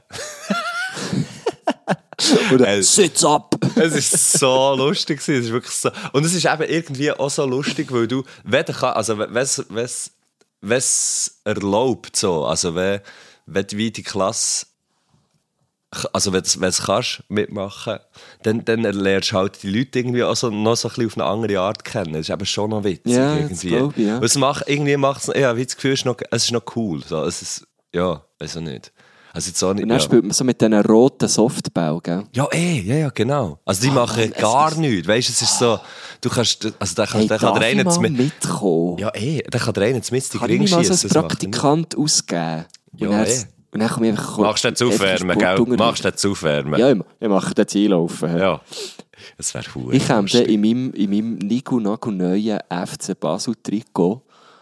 Oder Äh, Sitz ab! Es ist so lustig gewesen, es ist wirklich so. Und es ist eben irgendwie auch so lustig, weil du, wenn du kann, also wenn es, wenn es erlaubt, so, also wenn, wenn du wie die Klasse, also wenn du es kannst mitmachen, dann, dann lernst du halt die Leute irgendwie auch so, noch so ein bisschen auf eine andere Art kennen. Das ist eben schon noch witzig Ja, das irgendwie. glaub ich, ja. Und es macht, irgendwie macht es, ja, wie das Gefühl, es ist noch, es ist noch cool. So, es ist, ja, also nicht. Also jetzt auch nicht, Und dann ja. spielt man so mit diesen roten Softball, gell? Ja, eh, ja, ja, genau. Also die machen Mann, es gar ist- nichts. Weißt du, es ist so, du kannst, also da kann, Hey, da kann darf der ich eine mal mit, mitkommen? ja, eh, da kann der eine mit die Kann ich Ring mich mal so schießen. als Praktikant ausgeben? Und Ja, dann, eh. und dann komme ich einfach... Machst du jetzt aufwärmen, gell? Machst du jetzt aufwärmen? Ja, ich, ich mache das einlaufen. hä? Ja. Das wäre cool. Ich käme dann in meinem, in meinem Nico-Nago neuen F C Basel-Trikot,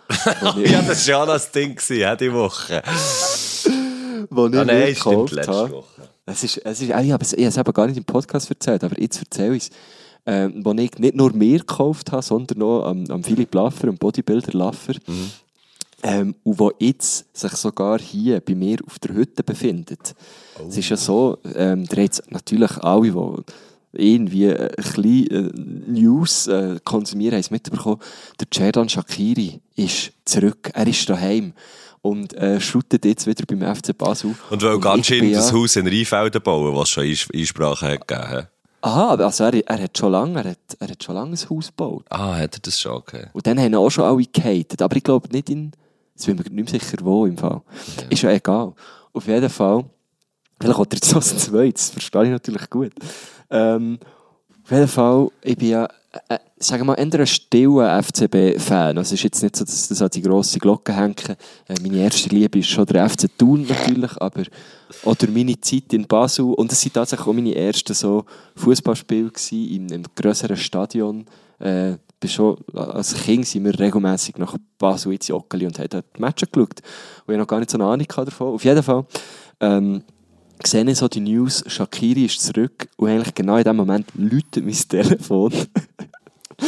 Ja, das war ja das Ding, gewesen, die Woche. das ich Ah, mir nein, stimmt, gekauft letzte habe. Woche. Es ist, es ist, ich habe es, ich habe es eben gar nicht im Podcast erzählt, aber jetzt erzähle ich es. Ähm, wo ich nicht nur mir gekauft habe, sondern auch am, am Philipp Laffer, am Bodybuilder Laffer. Mhm. Ähm, und wo jetzt sich sogar hier bei mir auf der Hütte befindet. Oh. Es ist ja so, ähm, der hat natürlich alle, die irgendwie ein bisschen äh, News äh, konsumieren, haben es mitbekommen. Der Xherdan Shaqiri ist zurück, er ist daheim und äh, shootet jetzt wieder beim F C Basel. Und weil ganz ich schön bin das ja- Haus in Rheinfelden bauen, was schon Eins- Einsprachen hat gegeben hat. Aha, also er, er hat schon lange, er hat, er hat schon lange ein Haus gebaut. Ah, hat er das schon, okay. Und dann haben auch schon alle gehatet. Aber ich glaube nicht in, jetzt bin ich mir nicht mehr sicher wo im Fall. Ist ja egal. Auf jeden Fall, vielleicht hat er jetzt noch ein zweites, das verstehe ich natürlich gut. Ähm, auf jeden Fall, ich bin ja, äh, sagen wir mal, eher ein stiller F C B-Fan. Also es ist jetzt nicht so, dass das an die grosse Glocke hängt. Äh, meine erste Liebe ist schon der F C Thun natürlich, aber oder meine Zeit in Basel. Und es waren tatsächlich auch meine ersten so Fußballspiele in einem grösseren Stadion. Äh, bin schon, als Kind sind wir regelmässig nach Basel ins Joggeli und haben dort die Matches geschaut. Und ich noch gar nicht so eine Ahnung davon. Auf jeden Fall ähm, sehe ich so die News, Shaqiri ist zurück und eigentlich genau in dem Moment läutet mein Telefon.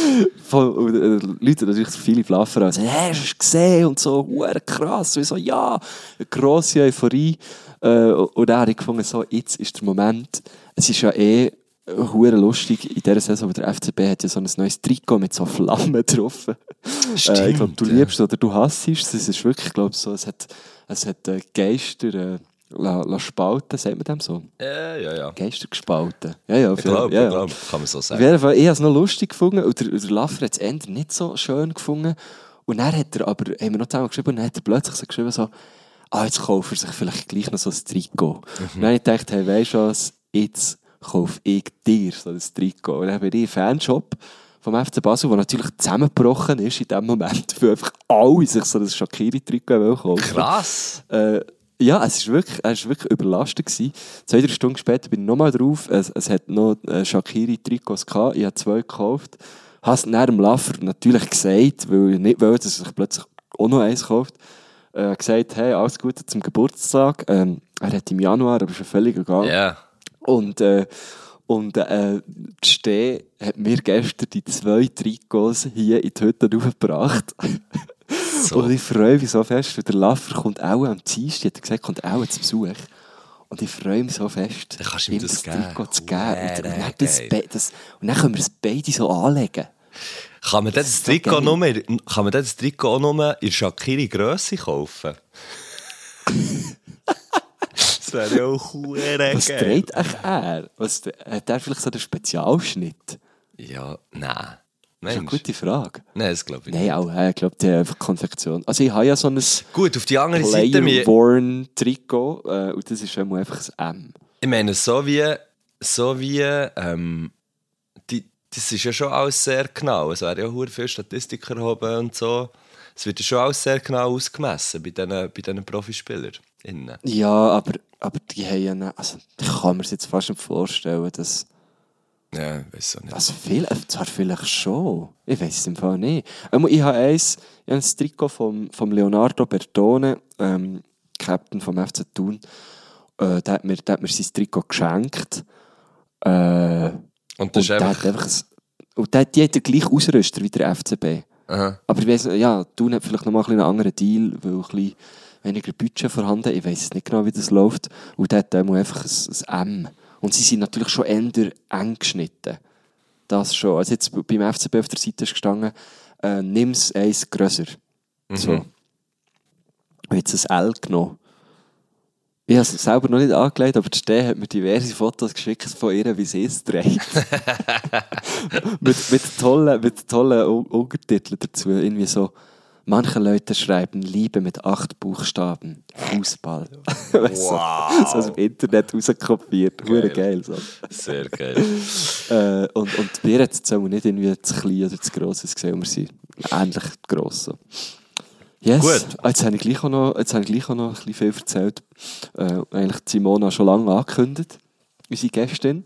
Von, und, äh, Leute natürlich so viele Flaffer und sagen, hey, hast du es gesehen? Und so, huere krass. Und ich so, ja, eine grosse Euphorie. Äh, und dann habe ich gefunden, so, jetzt ist der Moment. Es ist ja eh hure lustig in dieser Saison, aber der F C B hat ja so ein neues Trikot mit so Flammen drauf. Stimmt, äh, ich glaube, du ja. liebst oder du hasst es. Es ist wirklich, glaube so, es hat, es hat äh, Geister äh, la, la spalten, sagt man dem so? Ja, ja, ja. Geister gespalten. Ja, ja, auf Ich jeden- glaube, ja, ich ja. glaube, kann man so Auf sagen. jeden Fall, ich habe es noch lustig gefunden und der, der Laffer hat es eher nicht so schön gefunden. Und dann hat er aber, haben wir noch zusammen geschrieben, und dann hat er plötzlich so geschrieben, so, ah, jetzt kauft er sich vielleicht gleich noch so ein Trikot. Mhm. Und dann habe ich gedacht, hey, weisst du was, jetzt kaufe ich dir so ein Trikot. Und dann bin ich im Fanshop vom F C Basel, der natürlich zusammengebrochen ist in dem Moment, weil einfach alle sich so ein Shaqiri-Trikot kaufen. Krass! Äh, ja, es war wirklich, es war wirklich überlastet gewesen. Zwei, drei Stunden später bin ich nochmal drauf. Es, es hat noch äh, Shaqiri-Trikots gehabt. Ich habe zwei gekauft. Habe es dann dem Laffer natürlich gesagt, weil ich nicht wollte, dass er sich plötzlich auch noch eins kauft. Äh, gesagt, hey, alles Gute zum Geburtstag. Ähm, er hat im Januar, aber schon völlig egal. Ja. Yeah. Und, äh, und äh, die Steh hat mir gestern die zwei Trikots hier in die Hütte raufgebracht. So. Und ich freue mich so fest, weil der Laffer kommt auch am Dienstag, hat er gesagt, kommt auch zu Besuch. Und ich freue mich so fest, Dann kannst du ihm das geben. Trikot zu geben. Und, und, Huere dann das, geil. Be- das, und dann können wir es beide so anlegen. Kann man das, ist das, so Trikot geil. nur, in- kann man das Trikot auch nur in Shaqiri-Grösse kaufen? Das wäre ja auch verdammt Was geil. trägt eigentlich er? Was, hat er vielleicht so einen Spezialschnitt? Ja, nein. Das ist Mensch. eine gute Frage. Nein, das glaube ich Nein, nicht. auch, ich glaube, die haben einfach Konfektion. Also ich habe ja so ein Gut, auf die andere Seite, mir- Player-Worn-Trikot äh, und das ist schon mal einfach ein M. ich meine, so wie, so wie ähm, die, das ist ja schon alles sehr genau. Es werden ja auch viele Statistiker erhoben und so. Es wird ja schon alles sehr genau ausgemessen bei diesen, bei diesen Profispielern. Innen. Ja, aber, aber die haben ja nicht, also ich kann mir das jetzt fast nicht vorstellen, dass, Ja, ich weiß auch nicht. also viel, zwar vielleicht schon, ich weiß es im Fall nicht. Ähm, Ich habe eins, ich habe ein Trikot vom, vom Leonardo Bertone, ähm, Captain vom F C Thun, äh, der, hat mir, der hat mir sein Trikot geschenkt. Äh, Und das ist und der einfach... hat einfach ein, und der, die hat den gleichen Ausrüster wie der F C B. Aha. Aber ich weiss, ja, Thun hat vielleicht noch mal ein bisschen einen anderen Deal, weil ein bisschen weniger Budget vorhanden. Ich weiss nicht genau, wie das läuft. Und der hat dann einfach ein, ein M. Und sie sind natürlich schon eher eng geschnitten. Das schon. Also jetzt beim F C B auf der Seite ist gestanden, äh, nimm es eins grösser. So. Mhm. Und jetzt ein L genommen. Ich habe es selber noch nicht angelegt, aber die Steh hat mir diverse Fotos geschickt von ihr, wie sie es trägt. mit, mit tollen, mit tollen U- Untertiteln dazu. Irgendwie so, manche Leute schreiben Liebe mit acht Buchstaben. Fußball. Weißt du, Wow. so aus dem Internet rauskopiert. Hure Geil. geil. So. Sehr geil. Äh, und, und bei ihr hat es jetzt auch nicht irgendwie zu klein oder zu gross gesehen, und wir sind ähnlich gross. So. Yes. Gut. Ah, Jetzt habe ich gleich auch noch, jetzt habe ich gleich auch noch ein bisschen viel erzählt. Äh, eigentlich Simona schon lange angekündigt, unsere Gästin.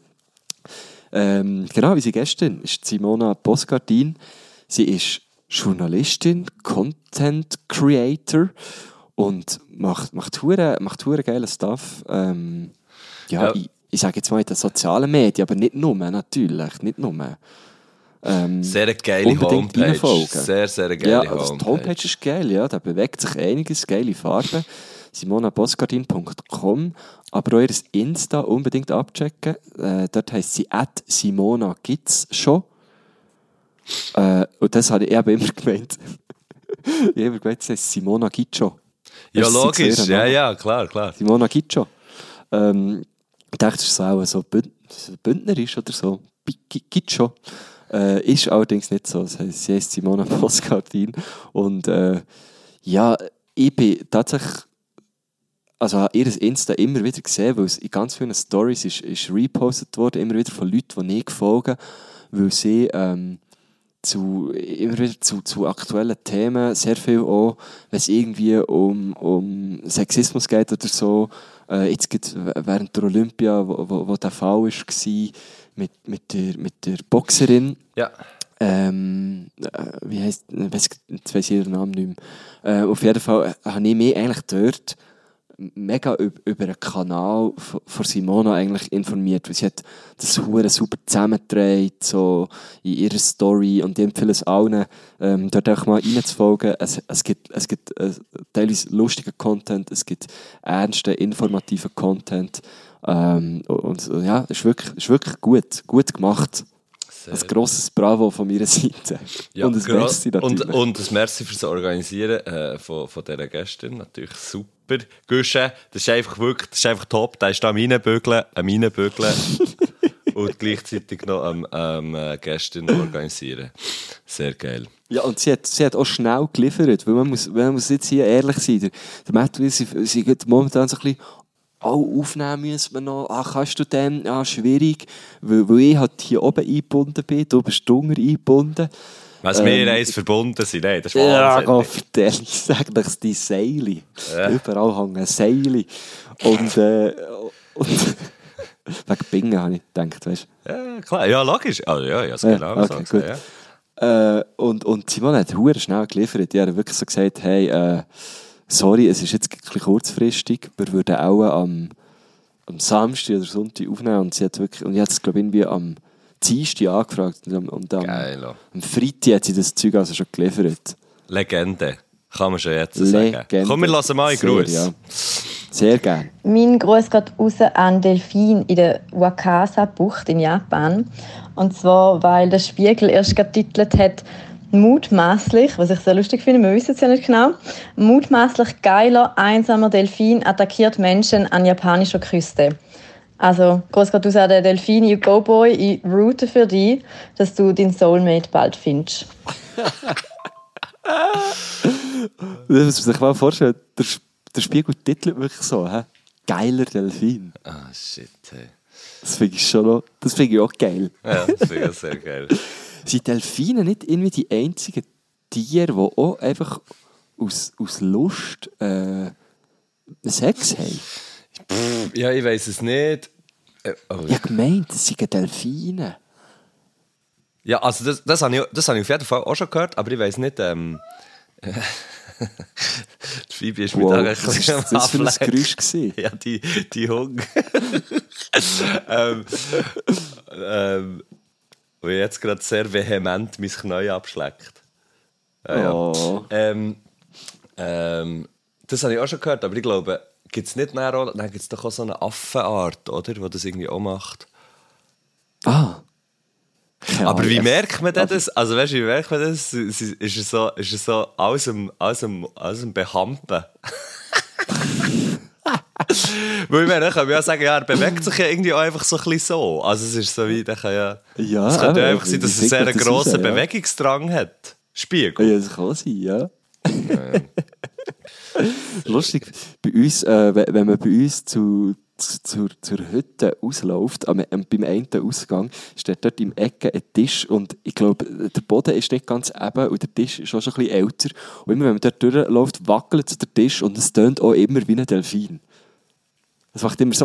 Ähm, genau, unsere Gästin ist Simona Bosgardin. Sie ist Journalistin, Content Creator und macht, macht hure, macht hure geilen Stuff. Ähm, ja, Ja. Ich, ich sage jetzt mal in den sozialen Medien, aber nicht nur, natürlich, nicht nur. Ähm, Sehr geile unbedingt Homepage. reinfolgen. Sehr, sehr geile ja, also Homepage. die Homepage ist geil, ja, da bewegt sich einiges, geile Farben. simona bosgardin punkt com, aber auch ihr Insta unbedingt abchecken. Äh, dort heisst sie at Simona gibt's schon. Äh, und das habe ich eben immer gemeint. ich habe immer gemeint, es heisst Simona gibt's schon. Ja, Das ist logisch. sein Ja, Name. ja, klar, klar. Simona gibt's schon. Ähm, ich dachte, es ist auch so Bünd bündnerisch oder so. Gi- Gibt's schon. Äh, ist allerdings nicht so. Das heisst, sie heisst Simona Bosgardin. Und äh, ja, ich bin tatsächlich, also habe ihr Insta immer wieder gesehen, weil es in ganz vielen Stories ist, ist repostet worden, immer wieder von Leuten, die nicht folgen, weil sie ähm, zu, immer wieder zu, zu aktuellen Themen, sehr viel auch, wenn es irgendwie um, um Sexismus geht oder so, äh, jetzt gibt während der Olympia, wo, wo, wo der Fall war, mit, mit, der, mit der Boxerin, Ja. ähm, äh, wie heisst, jetzt weiss ich ihren Namen nicht mehr. Äh, auf jeden Fall äh, habe ich mich eigentlich dort mega üb- über einen Kanal von, von Simona eigentlich informiert, weil sie hat das hure super zusammengetragen, so in ihrer Story, und ich empfehle es allen, ähm, dort auch mal reinzufolgen. Es, es gibt, es gibt äh, teilweise lustigen Content, es gibt ernsten, informativen Content, ähm, und, und ja, es ist wirklich, ist wirklich gut, gut gemacht. Sehr ein grosses Bravo von meiner Seite. Ja, und ein gro- Merci natürlich. Und, und ein Merci fürs Organisieren äh, von, von dieser Gästin. Natürlich super. Gusche, das ist einfach wirklich, das ist einfach top. Da ist da am Reinbügeln, am Reinbügeln und gleichzeitig noch am ähm, äh, Gästin organisieren. Sehr geil. Ja, und sie hat, sie hat auch schnell geliefert, weil man muss, man muss jetzt hier ehrlich sein. Der, der Matt, sie, sie geht momentan so ein bisschen, oh, aufnehmen müssen wir noch, ah, kannst du den, ah, schwierig, weil, weil ich halt hier oben eingebunden bin, du bist drunter eingebunden. Was ähm, wir eins verbunden sind, nein, das ist ja, wahnsinnig. Gott, vertell, ich sage dir, die Seile. Ja. Überall hängen Seile. Und, äh, und wegen Bingen habe ich gedacht, weißt du. Ja, klar, ja, logisch. Also, ja, ja, ja, genau okay, so. Gut. Ja. Äh, und, und Simone hat verdammt schnell geliefert. Die hat wirklich so gesagt, hey, äh, sorry, es ist jetzt ein bisschen kurzfristig. Wir würden auch am, am Samstag oder Sonntag aufnehmen. Und sie hat wirklich, und ich habe es, glaube ich, irgendwie am Dienstag angefragt. Und, und am, Geil. am Freitag hat sie das Zeug also schon geliefert. Legende. Kann man schon jetzt sagen. Legende. Komm, wir lassen mal einen Gruß. Ja. Sehr gerne. Mein Gruß geht raus an Delfin in der Wakasa-Bucht in Japan. Und zwar, weil der Spiegel erst getitelt hat, mutmaßlich, was ich sehr lustig finde, wir wissen es ja nicht genau, mutmaßlich geiler, einsamer Delfin attackiert Menschen an japanischer Küste. Also, groß geht raus an den Delfin, you go boy, ich route für dich, dass du deinen Soulmate bald findest. Das muss man sich mal vorstellen, der, der Spiegel titelt wirklich so, hä? Geiler Delfin. Ah, oh, shit, hey. Das finde ich schon noch, das finde ich auch geil. Ja, das finde ich sehr geil. Sind Delfine nicht irgendwie die einzigen Tiere, die auch einfach aus, aus Lust äh, Sex haben? Pff, ja, ich weiss es nicht. Äh, oh. Ich habe gemeint, das sind Delfine. Ja, also das, das habe ich, das habe ich auf jeden Fall auch schon gehört, aber ich weiss nicht, ähm... die Phoebe ist mit wow, ein was bisschen war das für ein Geräusch? Ja, die, die Hunde. ähm, ähm, und jetzt gerade sehr vehement mein Knie abschleckt. Ja, ja. Oh. Ähm, ähm, das habe ich auch schon gehört, aber ich glaube, gibt es nicht näher auch, nein, gibt es doch auch so eine Affenart, oder, die das irgendwie auch macht. Ah. Ja, aber wie ja. merkt man denn das? Also weißt du, wie merkt man das? Ist es so, ist es so aus dem, aus dem, aus dem Behampen? Weil ich meine, dann kann man ja sagen, ja, er bewegt sich ja irgendwie auch einfach so ein bisschen so. Also es ist so wie, der kann ja... Ja, es könnte ja aber einfach sein, dass er sehr einen grossen raus, ja. Bewegungsdrang hat. Spiegel. Ja, das kann sein, ja. ja. Lustig, bei uns, äh, wenn man bei uns zu... Zur, zur Hütte ausläuft, am, am, beim einen Ausgang, steht dort im Ecke ein Tisch und ich glaube, der Boden ist nicht ganz eben und der Tisch ist auch schon ein bisschen älter. Und immer wenn man dort durchläuft, wackelt der Tisch und es tönt auch immer wie ein Delfin. Das macht immer so...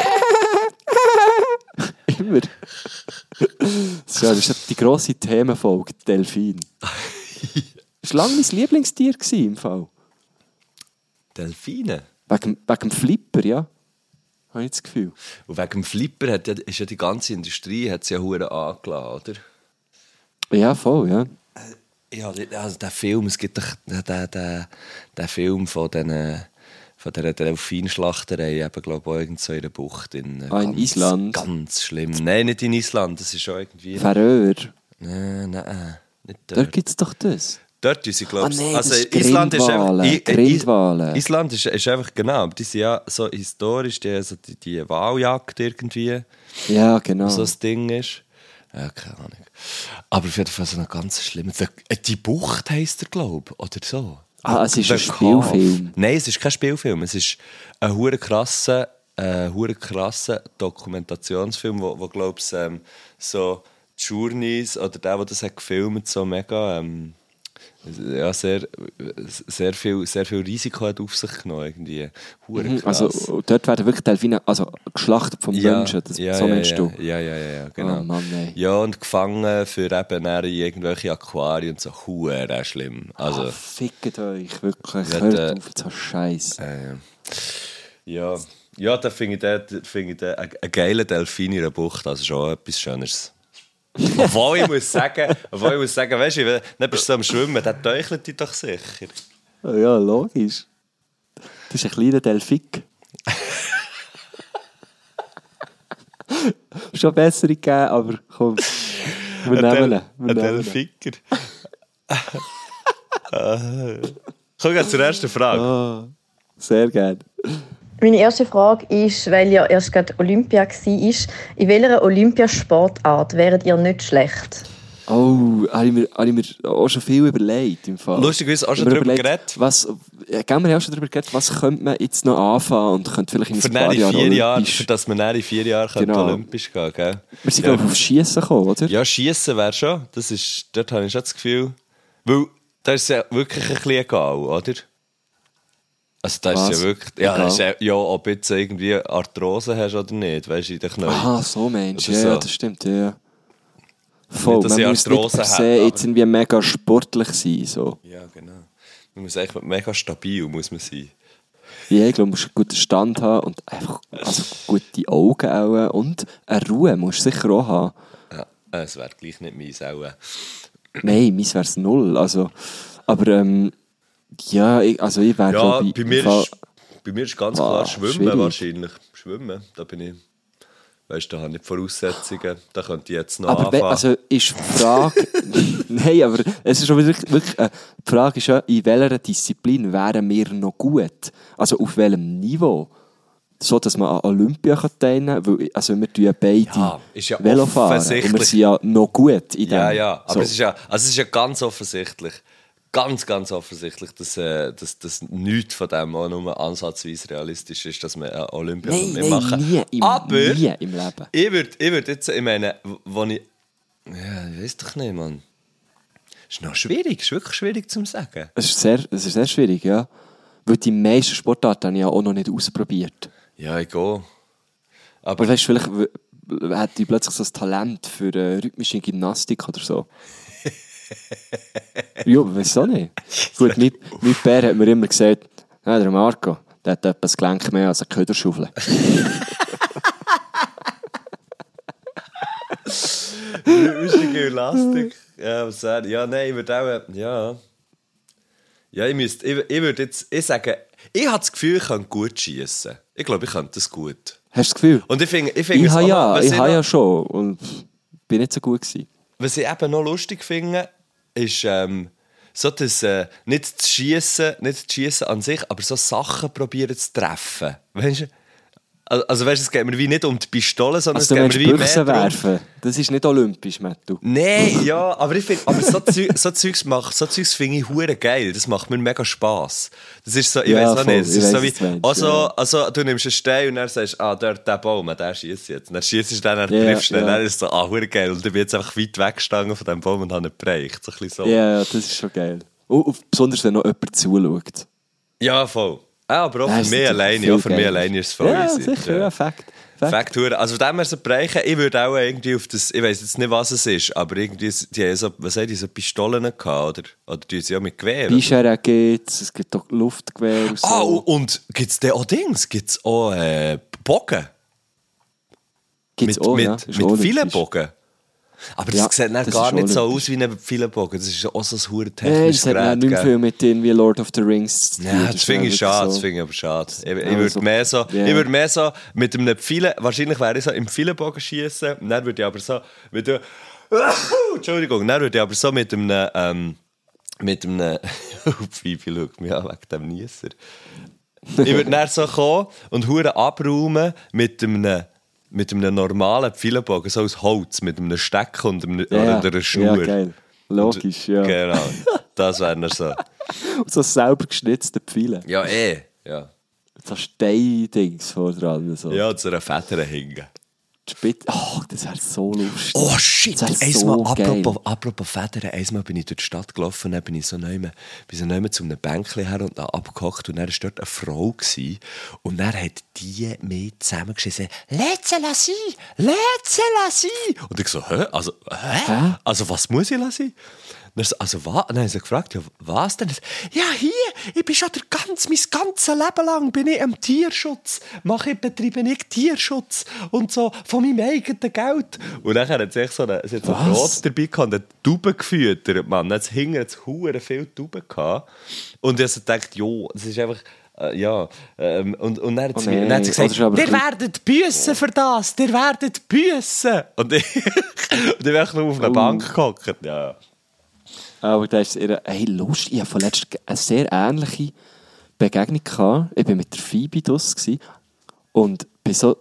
immer. So, das ist die grosse Themenfolge, Delfin. Das war lange mein Lieblingstier im Fall. Delfine? Wegen, wegen dem Flipper, ja. Habe ich das Gefühl. Und wegen dem Flipper hat ja, ist ja die ganze Industrie hat ja hure angelassen, oder? Ja, voll, ja. Ja, also der Film, es gibt doch den, den, den, den Film von diesen von dieser Delfinschlachterei, eben, glaube ich, auch irgend so in einer Bucht. In, ah, in ganz, Island? Ganz schlimm. Nein, nicht in Island, das ist schon irgendwie... Färöer? Nein, nein, nicht dort. Dort gibt es doch das. Dort ist sie, glaube ich. Ah, nee, also, das ist Island ist einfach, I, Grindwale. Island ist, ist einfach, genau, die sind ja so historisch, die, also die, die Waljagd irgendwie. Ja, genau. So das Ding ist. Ja, keine Ahnung. Aber auf jeden Fall so eine ganz schlimme... Die Bucht heisst er, glaube ich, oder so. Ah, es ist ein Spielfilm? Nein, es ist kein Spielfilm. Es ist ein hure krasser, äh, hure krasser Dokumentationsfilm, wo, wo glaube ich, ähm, so Journeys oder der, der das hat gefilmt, so mega... Ähm, ja, sehr, sehr, viel, sehr viel Risiko hat auf sich genommen. Irgendwie. Mhm, also dort werden wirklich Delfine also geschlachtet vom ja, Menschen, das, ja, so ja, meinst ja, du? Ja, ja, ja, ja, genau. Oh Mann, ey. Ja, und gefangen für eben in irgendwelche Aquarien, so hure schlimm. Also, ah, fickt euch, wirklich. Wird, Hört äh, auf, so Scheiße. Äh, Ja, ja da finde ich, den, find ich den, einen geilen Delfin in der Bucht, also schon etwas Schöneres. Obwohl ich muss sagen, obwohl ich muss sagen, weißt du, dann bist du so am Schwimmen, der teuchelt dich doch sicher. Ja, logisch. Das ist ein kleiner Delfik. Schon bessere gegeben, aber komm, wir nehmen ihn. Wir Ein nehmen ihn. Delfiker. Kommen wir zur ersten Frage. Ah, sehr gerne. Meine erste Frage ist, weil ja erst gerade Olympia war, in welcher Olympiasportart wäret ihr nicht schlecht? Oh, habe ich, mir, habe ich mir auch schon viel überlegt. Im Fall. Lustigerweise auch schon Ich habe darüber mir überlegt, geredet. Was, ja, gell, wir haben auch schon darüber geredet, was könnte man jetzt noch anfangen und könnte vielleicht in Für ein paar nähere Jahren vier Jahre, olympisch. für dass man nähere vier Jahre Genau. olympisch gehen gell? Wir sind, Ja. glaube ich, auf Schiessen gekommen, oder? Ja, Schiessen wäre schon. Das ist, dort habe ich schon das Gefühl. Weil da ist es ja wirklich ein bisschen egal, oder? Also da ist es Was? ja wirklich. Ja, Egal. das ist ja, ja, ob du jetzt irgendwie Arthrose hast oder nicht, weißt du, in den Knien. Aha, so Mensch. Oder Ja, so. ja, das stimmt, ja, ja. Voll, Nicht, dass man ich muss nicht Arthrose per se habe, jetzt irgendwie mega sportlich sein. So. Ja, genau. Man muss eigentlich mega stabil muss man sein. Ja, ich glaube, du musst einen guten Stand haben und einfach also gute Augen auch. Und eine Ruhe musst du sicher auch haben. Ja, es wäre gleich nicht meins auch. Nein, meins wäre es null. Also, aber ähm, ja, ich, also ich wäre Ja, glaube ich... bei mir, im Fall- ist, bei mir ist ganz Ah, klar Schwimmen schwierig. wahrscheinlich. Schwimmen, da bin ich... Weißt du, da habe ich nicht Voraussetzungen. Da könnte ich jetzt noch Aber we- anfangen. also ist die Frage... Nein, aber es ist schon wirklich... wirklich äh, die Frage ist ja, in welcher Disziplin wären wir noch gut? Also auf welchem Niveau? So, dass man an Olympia kann teilnehmen kann. Weil, also wir tun ja beide Ja, ist ja Velofahren. Und offensichtlich. wir sind ja noch gut in dem. Ja, ja, aber so. es, ist ja, also es ist ja ganz offensichtlich, ganz, ganz offensichtlich, dass, äh, dass, dass nichts von dem auch nur ansatzweise realistisch ist, dass wir äh, Olympia Nein, mitmachen. nein, nie im, aber nie im Leben. ich würde ich würd jetzt, ich meine, wo ich, ja, ich weiß doch nicht, Mann. Ist noch schwierig, ist wirklich schwierig zu sagen. Es ist sehr, es ist sehr schwierig, ja. Weil die meisten Sportarten habe ich ja auch noch nicht ausprobiert. Ja, ich gehe. Aber Aber weißt du, vielleicht w- hätte ich plötzlich so ein Talent für äh, rhythmische Gymnastik oder so. Ja, weiss auch nicht. Gut, mein, mein Bär hat mir immer gesagt, ja, der Marco, der hat etwa das Gelenk mehr als eine Köderschaufel. Rhythmische Gymnastik. Ja, was sag ich? Ja, nein, ich würde auch, ja. Ja, ich müsste, ich, ich würde jetzt, ich sage, ich habe das Gefühl, ich kann gut schiessen. Ich glaube, ich könnte das gut. Hast du das Gefühl? Und ich finde, ich finde Ich es habe auch ja, noch- was ich ich habe noch- ja schon und bin nicht so gut gewesen. Was ich eben noch lustig finde, ist ähm, so das, äh, nicht das Schiessen, nicht das Schiessen an sich, aber so Sachen probieren zu treffen. Weißt du? Also weißt du, es geht mir wie nicht um die Pistole, sondern Also du es meinst geht mir wie mehr Büchsen darum... werfen? Das ist nicht olympisch, Mattu. Nein, ja, aber ich finde, aber so, Zeug, so Zeugs macht, so Zeugs finde ich hure geil. Das macht mir mega Spass. Das ist so, ich Ja, weiß noch voll, nicht, das ich ist so weiss, wie, was du meinst, also, ja. also du nimmst einen Stein und dann sagst, ah, dort der Baum, der schießt jetzt. Dann schießt du den, dann Ja, triffst du den, ja. dann ist es so, ah, hure geil. Und dann bin ich jetzt einfach weit weggestanden von diesem Baum und habe ihn bereicht. So ein bisschen so. Ja, ja, das ist schon geil. Und, und besonders, wenn noch jemand zuschaut. Ja, voll. Ah, aber auch Ja, für ist mich natürlich alleine, viel auch für mich geiler. alleine ist es voll Ja, easy. sicher, ja, Fakt. Fakt. Fakt, hure. Also von dem her so bereichen, ich würde auch irgendwie auf das, ich weiss jetzt nicht, was es ist, aber irgendwie, die haben so, was haben die, so Pistolen gehabt, oder? Oder tun sie auch mit Gewehr? Bischere gibt's, es gibt auch Luftgewehr und so. Ah, und, und gibt es auch Dings? Gibt es auch äh, Bogen? Gibt's mit auch, mit, ja. Ist mit auch vielen olympisch. Bogen? Aber das Ja, sieht dann das gar ist nicht so olympisch. aus wie ein vielen Bogen. Das ist ja auch so ein hure Nein, technisches das hat dann Gerät. nicht mehr gell? viel mit denen wie Lord of the Rings zu tun. Ja, Das das ist finde ich wirklich schade, so. das finde ich aber schade. Ich, ich Ja, würde so- mehr so, ja. ich würde mehr so mit einem Pfeilen, wahrscheinlich wäre ich so im Pfeilenbogen schießen, und dann würde ich aber so, mit der, Entschuldigung, dann würde ich aber so mit einem, ähm, mit einem, Pfeife schaut mich an wegen dem Niesser. Ich würde dann so kommen und hure abräumen mit einem, mit einem normalen Pfeilenbogen, so aus Holz, mit einem Stecker und einem, Ja, oder einer Schnur. ja, geil. Logisch, ja. Genau, das wäre dann so. Und so selber geschnitzte Pfeile. Ja, eh, ja. So Steindings vor dran. So. Ja, zu einer Feder hängen. Die Spitze. Oh, das wäre so lustig. Oh shit, Das wär einmal, so geil. apropos, apropos Federn, einmal bin ich durch die Stadt gelaufen, dann bin ich so neu, bin so neu zu einem Bänkchen her und da abgehockt und dann war dort eine Frau gewesen, und dann hat die mich zusammengeschissen, «Lass sie lassen, lass sie lassen!» Und ich so, hä? Also, hä? Hä? Also was muss ich lassen? dann so, also was? Und dann haben sie gefragt, ja, was denn? Ja, hier, ich bin schon der ganz, mein ganzes Leben lang bin ich am Tierschutz. Mache ich, betreibe ich Tierschutz und so von meinem eigenen Geld. Und dann hat sie so eine, sie hat so ein Brot dabei gehabt und eine Taube gefüttert, Mann. Dann hat es hinten jetzt hure viele Tauben gehabt. Und ich habe so gedacht, jo, das ist einfach... Uh, ja, ähm, und, und dann hat sie, oh nee, dann hat sie gesagt, ihr werdet büssen für das, ihr werdet büssen. Und ich, und ich bin einfach nur auf einer oh. Bank gehockt. Ja. Aber da ist es hey, lustig, ich hatte vorletzt eine sehr ähnliche Begegnung gehabt. Ich war mit der Phoebe draussen und bin so,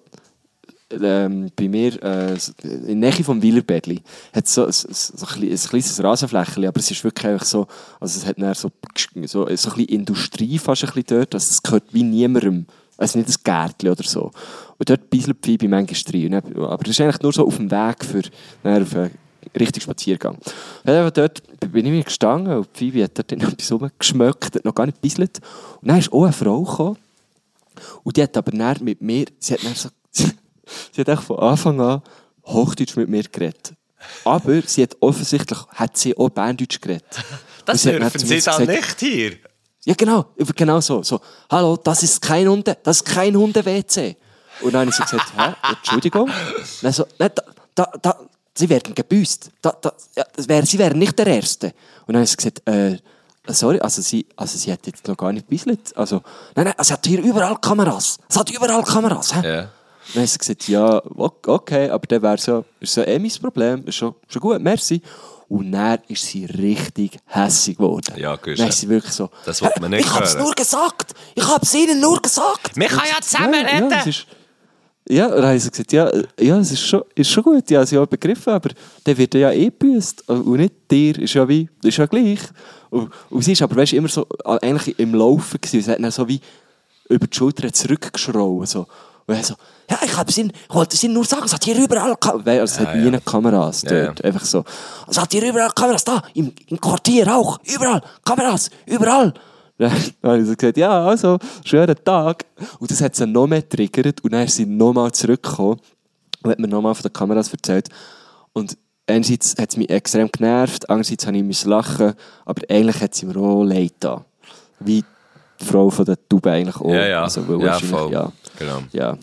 ähm, bei mir äh, in der Nähe vom Weilerbädli hat so, so, so ein, ein kleines Rasenflächchen, aber es ist wirklich einfach so, also es hat dann so, so, so ein bisschen Industrie fast ein bisschen dort, also es gehört wie niemandem, also nicht ein Gärtchen oder so. Und dort bisselt die Phoebe manchmal rein, aber das ist eigentlich nur so auf dem Weg für auf einen richtigen Spaziergang. Und dort bin ich mir gestanden und die Phoebe hat dort etwas rumgeschmeckt, hat noch gar nicht bisselt. Und dann ist auch eine Frau gekommen und die hat aber dann mit mir, sie hat dann so sie hat von Anfang an Hochdeutsch mit mir geredet. Aber sie hat offensichtlich hat sie auch Berndeutsch geredet. Das dürfen sie dann nicht hier. Ja, genau. Genau so. so. Hallo, das ist kein Hunde, das ist kein Hunde-W C. Und dann habe ich so gesagt, hä, Entschuldigung. Dann so, nein, da, da, da, sie werden gebüßt. Da, da, ja, das wär, sie wären nicht der Erste. Und dann habe ich gesagt, äh, sorry, also sie, also sie hat jetzt noch gar nicht gebüsselt. Also, nein, nein, es hat hier überall Kameras. Es hat überall Kameras. Hä? Ja. Dann haben sie gesagt, ja, okay, aber dann wäre es ja, ist ja eh mein Problem, ist schon, schon gut, merci. Und dann ist sie richtig hässig geworden. Ja, gut. Dann ist sie wirklich so, das wollte man nicht ich habe es nur gesagt, ich habe es ihnen nur gesagt. Wir können ja zusammen reden. Ja, ja, ist, ja, dann haben sie gesagt, ja, ja es ist schon, ist schon gut, ja, sie haben begriffen, aber der wird ja eh gebüßt. Und nicht dir, ist ja wie, ist ja gleich. Und, und sie ist aber, weißt du, immer so, eigentlich im Laufen gewesen, sie hat dann so wie über die Schulter zurückgeschrauben, so. Und er so, ja, ich, hab's Ihnen, ich wollte es Ihnen nur sagen, es hat hier überall Kameras. Also es ja, hat nie ja. Kameras dort. Ja, ja. Einfach so. Es hat hier überall Kameras, da, im, im Quartier auch. Überall, Kameras, überall. Dann habe ich so gesagt, ja, also, schönen Tag. Und das hat sie noch mehr getriggert. Und dann ist sie nochmal zurückgekommen und hat mir nochmal von den Kameras erzählt. Und einerseits hat es mich extrem genervt, andererseits habe ich lachen, aber eigentlich hat sie mir auch leid getan. Wie die Frau von der Tube eigentlich auch. Ja, ja, also, weil ja voll. Ja, genau. Ja.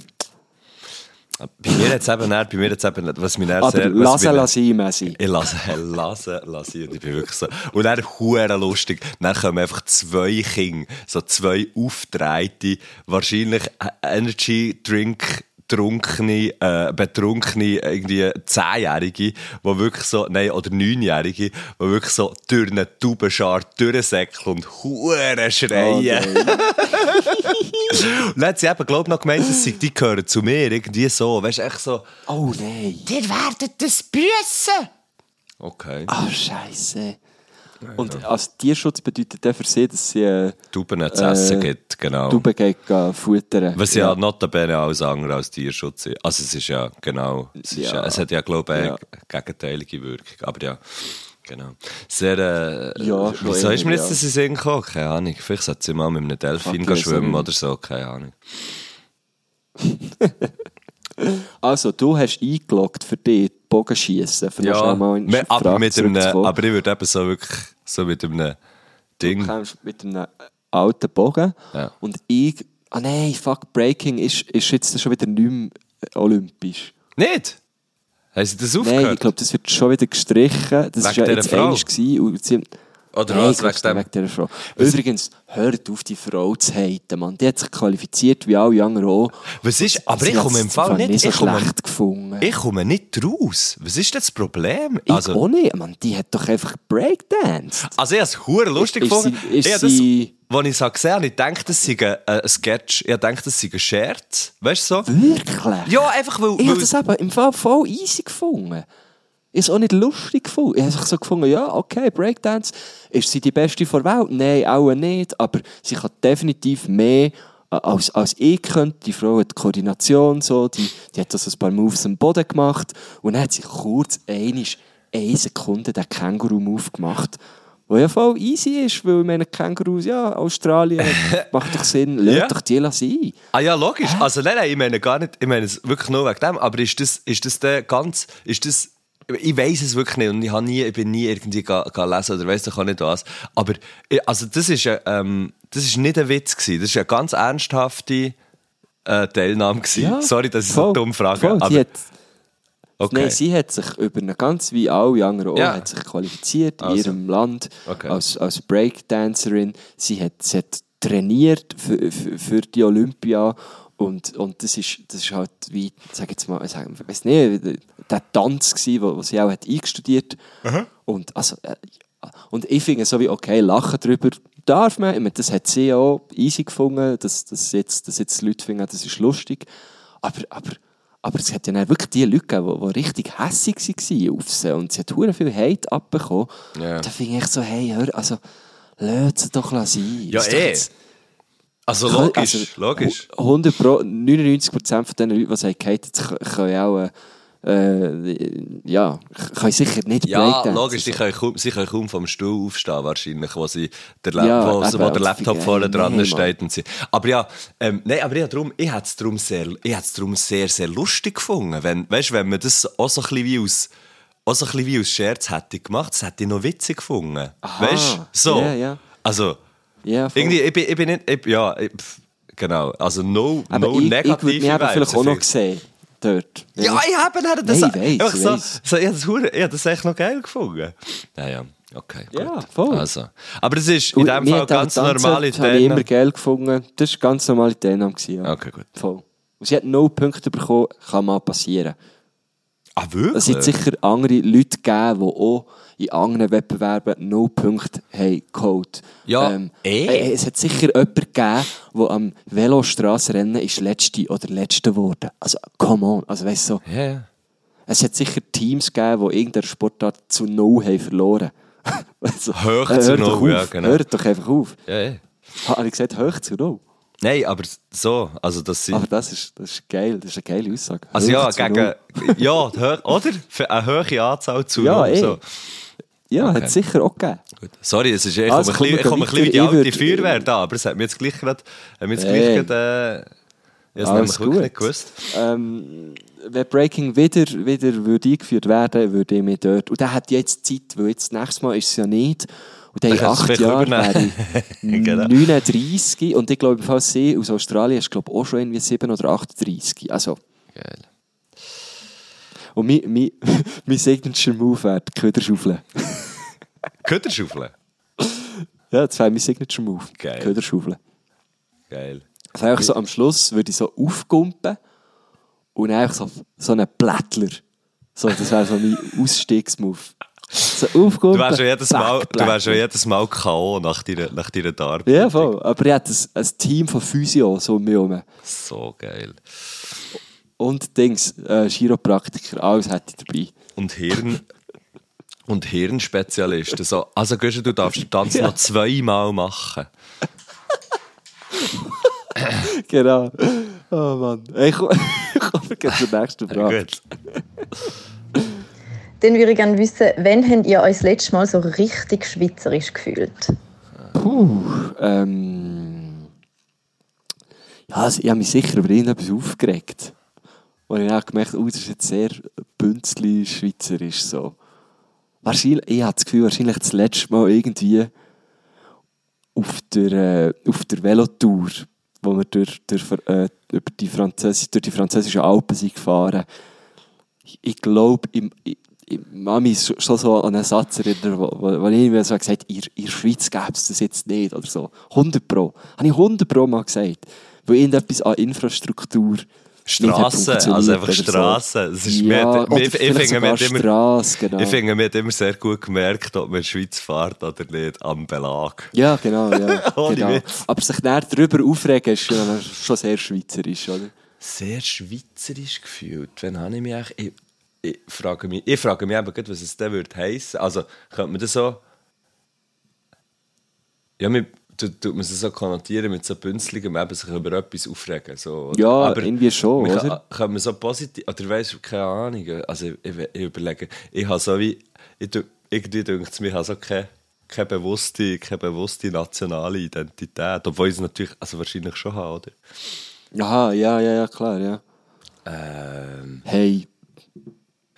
Bei mir jetzt eben nicht, bei mir jetzt eben nicht, was mich sehr... Aber lassen, lassen, Messi. Ich lasse, lasse, lasse, und ich bin wirklich so... Und dann hure lustig, dann kommen einfach zwei Kinder, so zwei aufgedrehte, wahrscheinlich Energy-Drink... Betrunkene, äh, betrunkene, irgendwie Zehnjährige, die wirklich so, nein, oder Neunjährige, die wirklich so durch einen Taubenschar durchsäckeln und Huren schreien. Oh, und dann hat sie eben, glaube ich, noch gemeint, dass sie, die gehören zu mir, irgendwie so, weißt du, echt so. Oh nein. Ihr werdet das büssen! Okay. Ah, oh, Scheiße. Und ja. Als Tierschutz bedeutet der für sie, dass sie äh, Tauben zu essen äh, gibt, genau. Tauben gehen futtern. Was ja, ja notabene alles andere als Tierschutz ist. Also es ist ja, genau, es, ist, ja. es hat ja, glaube ich, eine ja. gegenteilige Wirkung. Aber ja, genau. Sehr, äh, ja, wieso ist mir jetzt ja. das in den Sinn gekommen? Keine Ahnung. Vielleicht sollte sie mal mit einem Delfin okay, schwimmen so oder so, keine Ahnung. Also, du hast eingeloggt für dich Bogenschiessen. Für ja, mal mehr, aber, mit einem, aber ich würde eben so wirklich so mit einem Ding. Du kommst mit einem alten Bogen. Ja. Und ich... Ah nein, fuck, Breaking ist, ist jetzt schon wieder nicht mehr olympisch. Nicht? Haben sie das aufgehört? Nein, ich glaube, das wird schon wieder gestrichen. Das war ja jetzt einiges gewesen. Und sie, Oder nein, was? Wegen wegen dieser Frau. Übrigens, hört auf, die Frau zu haten, Mann. Die hat sich qualifiziert wie alle anderen auch. Was ist? Aber ich komme im Fall nicht, nicht so ich komme, schlecht gefunden. Ich komme nicht raus. Was ist das Problem? Ich also, auch nicht, Mann. Die hat doch einfach Breakdanced. Also ich habe es hure lustig gefunden. Ich habe das, als ich es gesehen habe, ich dachte, das sei ein, ein Sketch. Ich dachte, das sei ein Scherz. Weißt du so? Wirklich? Ja, einfach weil... Ich habe das eben im Fall voll easy gefunden. Ich habe es auch nicht lustig gefunden. Ich habe so gefunden, ja, okay, Breakdance. Ist sie die Beste der Welt? Nein, auch nicht. Aber sie kann definitiv mehr als, als ich könnte. Die Frau hat die Koordination, so, die, die hat das ein paar Moves am Boden gemacht. Und dann hat sie kurz einmal, eine Sekunde den Känguru-Move gemacht. Was ja voll easy ist, weil ich meine, Kängurus, ja, Australien, macht doch Sinn, lass ja. doch die sein. Ah ja, logisch. Äh? Also nein, nein, ich meine gar nicht, ich meine es wirklich nur wegen dem. Aber ist das, ist das der ganz, ist das... Ich weiss es wirklich nicht und ich, habe nie, ich bin nie irgendwie ga, ga lesen oder weiss doch auch nicht was. Aber also das ist, ähm, das ist nicht ein Witz gewesen. Das ist eine ganz ernsthafte äh, Teilnahme gewesen. Ja, Sorry, dass ich voll, so dumm frage. voll. Aber, Sie hat, okay. Nein, sie hat sich über eine ganz wie alle anderen auch, Ja. hat sich qualifiziert Also. in ihrem Land Okay. als, als Breakdancerin. Sie hat, sie hat trainiert für, für, für die Olympia. Und, und das, ist, das ist halt wie, sag jetzt mal, ich weiß nicht, der Tanz gsi, wo, wo sie auch hat eingestudiert. Aha. Und, also, äh, und ich finde so wie, okay, lachen darüber darf man. Ich meine, das hat sie auch easy gefunden, dass, dass, jetzt, dass jetzt Leute finden, das ist lustig. Aber, aber, aber es hat ja dann wirklich die Leute gegeben, die, die richtig hässig waren auf sie. Und sie hat verdammt viel Hate abbekommen. Ja. Da finde ich so, hey, hör, also, lass sie doch sein. Ja, Ist doch eh. jetzt- Also logisch, Also, logisch. hundert Pro, neunundneunzig Prozent von den Leuten, die sagen, hey, jetzt können auch, äh, ja, können sicher nicht Ja, Breakdancen. logisch, sie können, kaum, sie können kaum vom Stuhl aufstehen, wahrscheinlich, wo, sie der, La Ja, wo, eben, wo der das Laptop finde ich vorne geil. dran Nee, steht. Und sie. Aber ja, ähm, nein, aber ich, drum, ich hätte es darum sehr, ich hätt's darum sehr, sehr lustig gefunden. Wenn, weißt, wenn man das auch so ein bisschen wie aus, auch so ein bisschen wie aus Scherz hätte gemacht, das hätte ich noch witzig gefunden. Aha. Weißt du? So. Ja, ja. Also, Ja, voll. irgendwie, ich bin, ich bin nicht, ich, ja, ich, pf, genau, also no, Aber no ich, ich negative würde mich eben Vibes, vielleicht auch noch ich- sehen, dort. Ja, ich habe dann das, Nein, ich weiss, einfach ich so, weiss. so, ich habe das, hure- ich habe das echt noch geil gefunden. Ja, ja, okay, gut. Ja, voll. Also. Aber das ist in Und dem mir Fall hat auch ganz Tanzen- normale Das habe ich immer Teilnahme. geil gefunden. Das war ganz normale Teilnahme. gewesen, Ja. Okay, gut. Voll. Und sie hat null Punkte bekommen, kann mal passieren. Ah, wirklich? Es hat sicher andere Leute gegeben, die auch in anderen Wettbewerben null Punkte haben geholt. Ja, ähm, eh. äh, Es hat sicher jemanden gegeben, der am Velostrassenrennen ist Letzte oder Letzte geworden. Also, come on. Also, weißt du, so, Ja, ja. es hat sicher Teams gegeben, die irgendeine Sportart zu null haben verloren. also, Hoch äh, zu hört doch null, auf. ja, genau. Hört doch einfach auf. Ja, ja. Habe ich gesagt, hoch zu null? Nein, aber so, also das sind... Aber das ist, das ist geil, das ist eine geile Aussage. Also Hoch ja, zu gegen... null. Ja, die Hö- oder? Für eine hohe Anzahl zu Ja, null, eh. so. Ja, Okay. hat es sicher auch gegeben. Gut. Sorry, es ist, ich Also, komme ein bisschen, ich komme ein kommen bisschen wir wie die weiter. alte Ich würd- Feuerwehr da, aber es hat mir jetzt gleich gerade... Hat mir jetzt Hey. gleich gerade... Äh, ich habe es Alles nämlich wirklich gut. nicht gewusst. Ähm, wenn Breaking wieder, wieder würde eingeführt werden, würde ich mich dort... Und der hat jetzt Zeit, weil jetzt das nächste Mal ist es ja nicht. Und dann in Dann kannst du acht es Jahren vielleicht wäre ich Genau. neununddreißig. Und ich glaube, falls sie aus Australien ist, glaube ich, auch schon irgendwie sieben oder achtunddreißig. Also, Geil. und mein, mein, mein Signature Move wäre die Köderschaufel. Köderschaufeln? Ja, das wäre mein Signature Move. Geil. Die Köderschaufel. Geil. Das wäre einfach so, am Schluss würde ich so aufgumpen und dann einfach so, so einen Plättler. So, das wäre so mein Ausstiegsmove. So aufgumpen. Du wärst schon jedes Mal, du wegplättern. wärst schon jedes Mal K O nach deiner, nach deiner Arbeit. Ja, voll. Aber ich hatte ein, ein Team von Physio so um mich herum. So geil. Und Dings, äh, Chiropraktiker, alles hätte ich dabei. Und Hirn... Und Hirnspezialisten. So, also Gösche, du darfst den Tanz Ja. noch zweimal machen. Genau. Oh Mann. Ich komme komm jetzt zur nächsten Ja, Frage. gut. Dann würde ich gerne wissen, wann habt ihr euch das letzte Mal so richtig schweizerisch gefühlt? Puh. Ähm, ja, also ich habe mich sicher über irgendetwas aufgeregt. Und ich habe gemerkt, oh, das ist jetzt sehr bünzli-schweizerisch so. Wahrscheinlich, ich habe das Gefühl, wahrscheinlich das letzte Mal irgendwie auf der, äh, auf der Velotour, wo wir durch, durch, äh, über die Französ durch die französischen Alpen sind gefahren. Ich, ich glaube, ich, ich, ich kann mich schon schon so an einen Satz erinnern, wo, wo, wo ich mir so gesagt habe, in, in der Schweiz gäbe es das jetzt nicht. Oder so. hundert Pro. Habe ich hundert Pro mal gesagt. Weil irgendetwas an Infrastruktur Strassen, also einfach Strassen. Es ist ja, mehr, oder ich, ich, vielleicht finde, wir sogar haben immer, Strasse, genau. ich finde, wir haben immer sehr gut gemerkt, ob man in der Schweiz fährt oder nicht, am Belag. Ja, genau, ja. Ohne genau. Witz. Aber sich dann darüber aufregen, ist schon, schon sehr schweizerisch, oder? Sehr schweizerisch gefühlt. Wann habe ich mich eigentlich... Ich, ich, frage mich, ich frage mich eben, was es dann würde heissen. Also, könnte man das so... Ja, man, tut tut man es so konnotieren mit so Bünzlingen, eben sich über etwas aufregen. So, oder? Ja, Aber irgendwie schon, man kann, oder? kann man so positiv... Oder weißt du, keine Ahnung. Also, ich, ich, ich überlege... Ich habe so wie... Ich, tu- irgendwie denke ich mir, ich habe so keine... Keine bewusste, keine bewusste nationale Identität. Obwohl ich es natürlich, also wahrscheinlich schon habe, oder? Aha, ja, ja, ja, klar, ja. Ähm, Hey,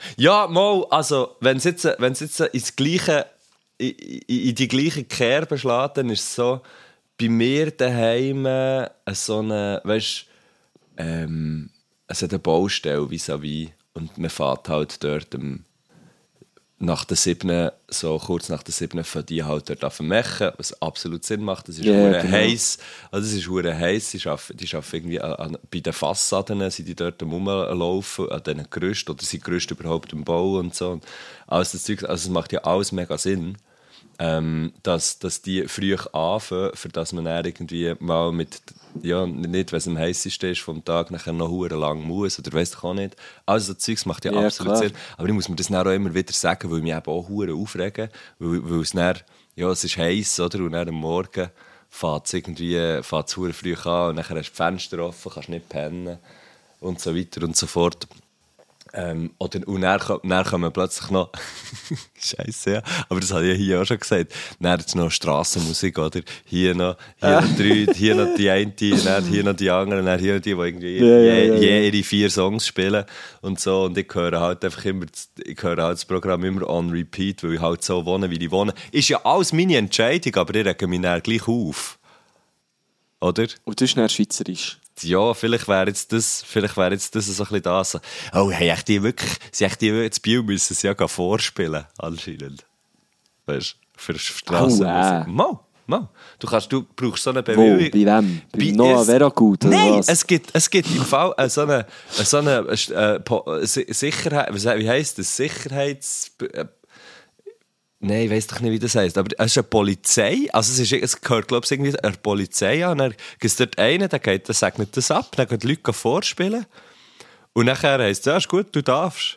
Ja, mal, also, wenn es jetzt, wenn's jetzt ins gleiche, in, in, in die gleiche Kerbe schlägt, dann ist es so, bei mir daheim äh, so eine, weißt du, ähm, es hat eine Baustelle vis-à-vis und man fährt halt dort am, nach der siebten, so kurz nach der siebten, für die halt dort auf machen, was absolut Sinn macht. Das ist yeah, hure genau. heiß. Also es ist hure heiß. Die arbeiten, die arbeiten irgendwie an, an, bei den Fassaden, sind die dort am Rumlaufen, an diesen Gerüsten, oder sind Gerüste überhaupt im Bau und so. Und alles das Zeug, also es macht ja alles mega Sinn. Ähm, dass, dass die früh anfangen, für dass man dann irgendwie mal mit, ja, nicht, wenn es am heißesten ist vom Tag, nachher noch hure lang muss, oder weiss ich auch nicht. Also das Zeugs macht ja, Ja, absolut klar. Sinn. Aber ich muss mir das dann auch immer wieder sagen, weil ich mich eben auch hure aufregen, weil, weil es dann, ja, es ist heiß, oder, und dann am Morgen fährt es irgendwie, fährt es hure früh an, und dann hast du die Fenster offen, kannst nicht pennen, und so weiter und so fort. Ähm, oder, und dann, dann kommen plötzlich noch Scheiße, ja. Aber das habe ich ja hier auch schon gesagt. Dann ist noch Strassenmusik, oder? Hier noch, hier noch drei, hier noch die eine, dann hier noch die anderen, dann hier noch die, die irgendwie Ja, ja, je, ja, je ja. ihre vier Songs spielen und so. Und ich höre halt einfach immer, ich höre halt das Programm immer on repeat, weil ich halt so wohne, wie ich wohne. Ist ja alles meine Entscheidung, aber ich rege mich dann gleich auf. Oder? Und das ist dann schweizerisch. Ja, vielleicht wäre jetzt das, vielleicht wäre jetzt das so ein bisschen das. Oh, hey, echt die wirklich, sie echt die jetzt Biel müssen sie ja vorspielen, anscheinend. Weißt du, für Straßenmusik. Oh, äh. Mal, mal. Du kannst, du brauchst so eine Wo? Bewilligung. Bei wem? Bei Bei- Noah es- Veragut oder Nein, was? es gibt, es gibt im Fall äh, so eine, äh, so eine äh, Po- äh, Si- Sicherheit, was- wie heisst das? Sicherheits... Äh, Nein, ich weiss doch nicht, wie das heisst. Aber es ist eine Polizei. Also es, ist, es gehört, glaube ich, irgendwie einer Polizei an. Und dann gibt es dort einen, der, geht, der segnet das ab. Dann gehen die Leute vorspielen. Und nachher heisst es, ja, ist gut, du darfst.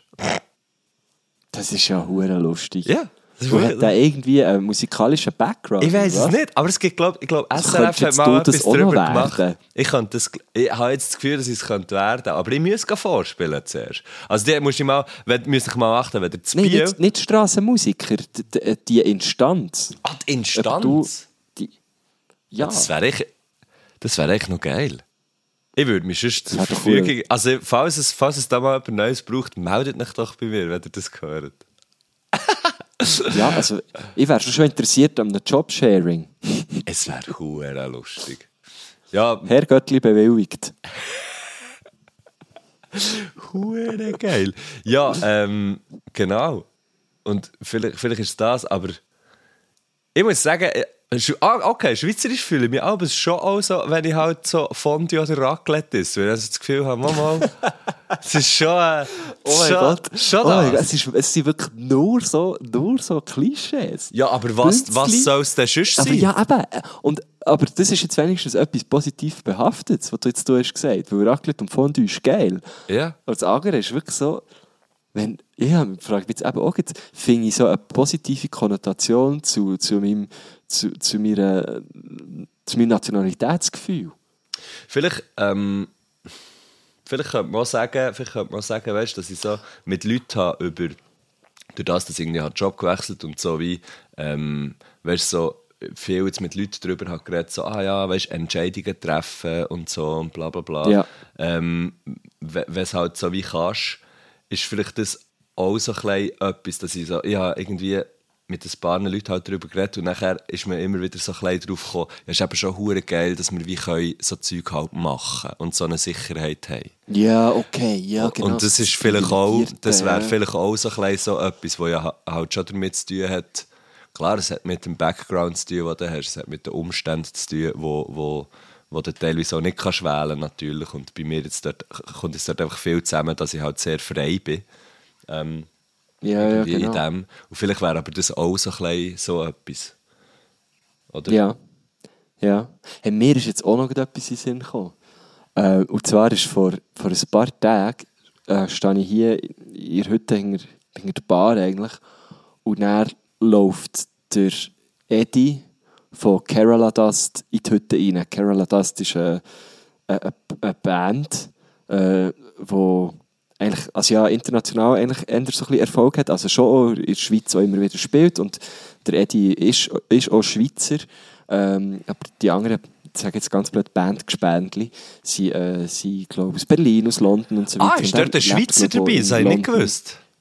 Das ist ja hure lustig. Ja. Das ist Du wirklich- hat der irgendwie einen musikalischen Background? Ich weiss oder es was? nicht, aber es gibt, glaub, ich glaube, Also S R F könntest hat jetzt mal du das etwas auch noch darüber werden? gemacht. Ich, könnte das, ich habe jetzt das Gefühl, dass ich es könnte werden, aber ich muss es vorspielen zuerst. Also die musst du mal, wenn, müsst ich mal achten, wenn der zu Nein, Biel... nicht, nicht Strassenmusiker, die, die, die Instanz. Ah, die Ob Instanz? Du, die, ja, Das wäre echt, das wäre echt noch geil. Ich würde mich sonst zur wär doch Verfügung... Also, falls es, falls es da mal jemand Neues braucht, meldet euch doch bei mir, wenn ihr das hört. ja, also ich wäre schon interessiert an einem Jobsharing. Es wäre hure lustig. Ja, Herr Göttli bewilligt. hure geil. Ja, ähm, genau. Und vielleicht, vielleicht ist es das, aber ich muss sagen, äh, Sch- ah, okay, schweizerisch fühle ich mich aber schon auch so, wenn ich halt so Fondue oder Raclette esse, weil ich also das Gefühl habe, mal, mal, es ist schon, äh, Oh mein schon, Gott. schon Oh mein das. Gott, es, ist, es sind wirklich nur so, nur so Klischees. Ja, aber was, was Bünzli. soll es denn sonst Aber sein? ja, eben. Und, aber das ist jetzt wenigstens etwas positiv Behaftetes, was du jetzt du hast gesagt. Weil Raclette und Fondue ist geil. Ja. Aber das andere ist wirklich so, wenn, ich habe mich gefragt, jetzt eben auch jetzt, finde ich so eine positive Konnotation zu, zu, meinem, zu, zu, meiner, zu meinem Nationalitätsgefühl. Vielleicht, ähm, vielleicht könnte man auch sagen, vielleicht könnte man auch sagen, weißt, dass ich so mit Leuten habe über, durch das, dass ich irgendwie einen Job gewechselt und so wie, ähm, weißt, so viel jetzt mit Leuten darüber habe geredet, so, ah ja, weißt, Entscheidungen treffen und so und bla bla bla. Ja. Ähm, wenn es halt so wie kannst, ist vielleicht das auch so ein bisschen etwas, dass ich so, ich habe irgendwie mit ein paar Leuten halt darüber geredet und nachher ist mir immer wieder so ein bisschen drauf gekommen, ja, es ist eben schon hure geil, dass wir wie können so Zeug halt machen und so eine Sicherheit haben. Ja, okay, ja, genau. Und das ist vielleicht auch, das wäre ja. vielleicht auch so, ein bisschen so etwas, was ja ha- halt schon damit zu tun hat. Klar, es hat mit dem Background zu tun, den du hast, es hat mit den Umständen zu tun, wo, wo, wo du teilweise auch nicht kannst wählen natürlich. Und bei mir jetzt dort, kommt es dort einfach viel zusammen, dass ich halt sehr frei bin. Ähm, Ja, ja, irgendwie in genau. dem. Und vielleicht wäre aber das auch so, ein bisschen so etwas. Oder? Ja. Ja. Hey, mir ist jetzt auch noch etwas in den Sinn gekommen. Äh, und zwar ist vor, vor ein paar Tagen äh, stehe ich hier in der Hütte hinter, hinter der Bar eigentlich. Und dann läuft der Eddie von Kerala Dust in die Hütte rein. Kerala Dust ist eine, eine, eine Band, äh, wo eigentlich, also ja, international eigentlich eher so ein bisschen Erfolg hat, also schon auch in der Schweiz auch immer wieder spielt und der Eddie ist, ist auch Schweizer, ähm, aber die anderen, ich sage jetzt ganz blöd, Bandgespendli, sind, äh, sind glaube ich, aus Berlin, aus London und so weiter. Ah, ist Und dort er ein Schweizer lebt, glaub dabei? ich, Das in habe ich nicht London. gewusst.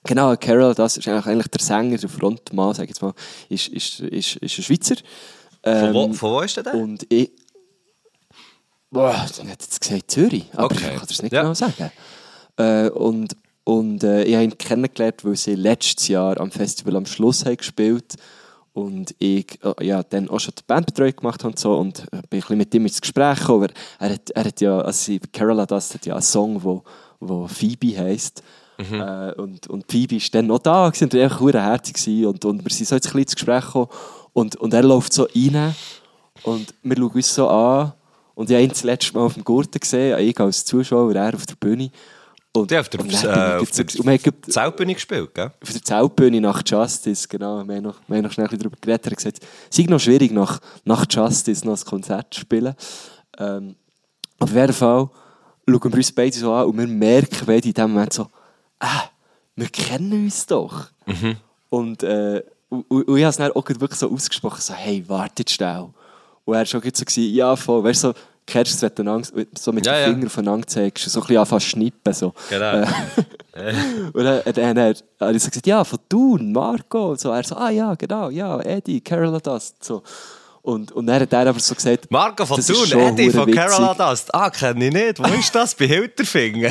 Genau, Carol, das ist eigentlich, eigentlich der Sänger, der Frontmann, sag ich jetzt mal, ist, ist, ist, ist ein Schweizer. Ähm, Von, wo, von wo ist der denn? Und ich... Boah, dann hat jetzt gesagt Zürich, aber Okay. ich kann das nicht Ja. genau sagen. Äh, und und äh, ich habe ihn kennengelernt, weil sie letztes Jahr am Festival am Schluss haben gespielt und ich äh, ja, dann auch schon die Bandbetreuung gemacht habe und so und äh, bin ein bisschen mit ihm ins Gespräch gekommen. Er, er, hat, er hat ja, also sie- Carola das hat ja einen Song, wo, wo Phoebe heisst. Mhm. Äh, und, und Phoebe war dann noch da gewesen, und er war einfach verdammt herzig und, und wir sind so jetzt ein bisschen ins Gespräch gekommen und, und er läuft so rein und wir schauen uns so an und ich habe ihn das letzte Mal auf dem Gurten gesehen, ich als Zuschauer, er auf der Bühne. Und, Die auf der, und äh, dann bin auf ich der jetzt so- und wir haben Zeltbühne gespielt, gell? auf der Zeltbühne nach Justice, genau, wir haben noch, wir haben noch schnell ein bisschen darüber geredet, er hat gesagt, es ist noch schwierig, nach, nach Justice noch ein Konzert zu spielen. Ähm, auf jeden Fall schauen wir uns beide so an und wir merken beide in dem Moment so, ah, wir kennen uns doch. Mhm. Und, äh, und, und ich habe es dann auch wirklich so ausgesprochen, so, hey, wartet schnell. Und er war schon so, gewesen, ja, voll, weißt du, so, kennst du es, wenn du einander- so mit Ja, ja. den Fingern aufeinander zeigst, so ein bisschen anfangen zu schnippen, so. Genau. Äh, und dann, dann, dann habe ich so gesagt, ja, von Thun, Marco. Und so, er so, ah ja, genau, ja, Eddie, Carola Dust. So. Und, und dann hat er aber so gesagt, Marco von das ist Thun, schon Eddie von verdammt Carola witzig. Dust. Ah, kenne ich nicht. Wo ist das? Bei Hilterfingen.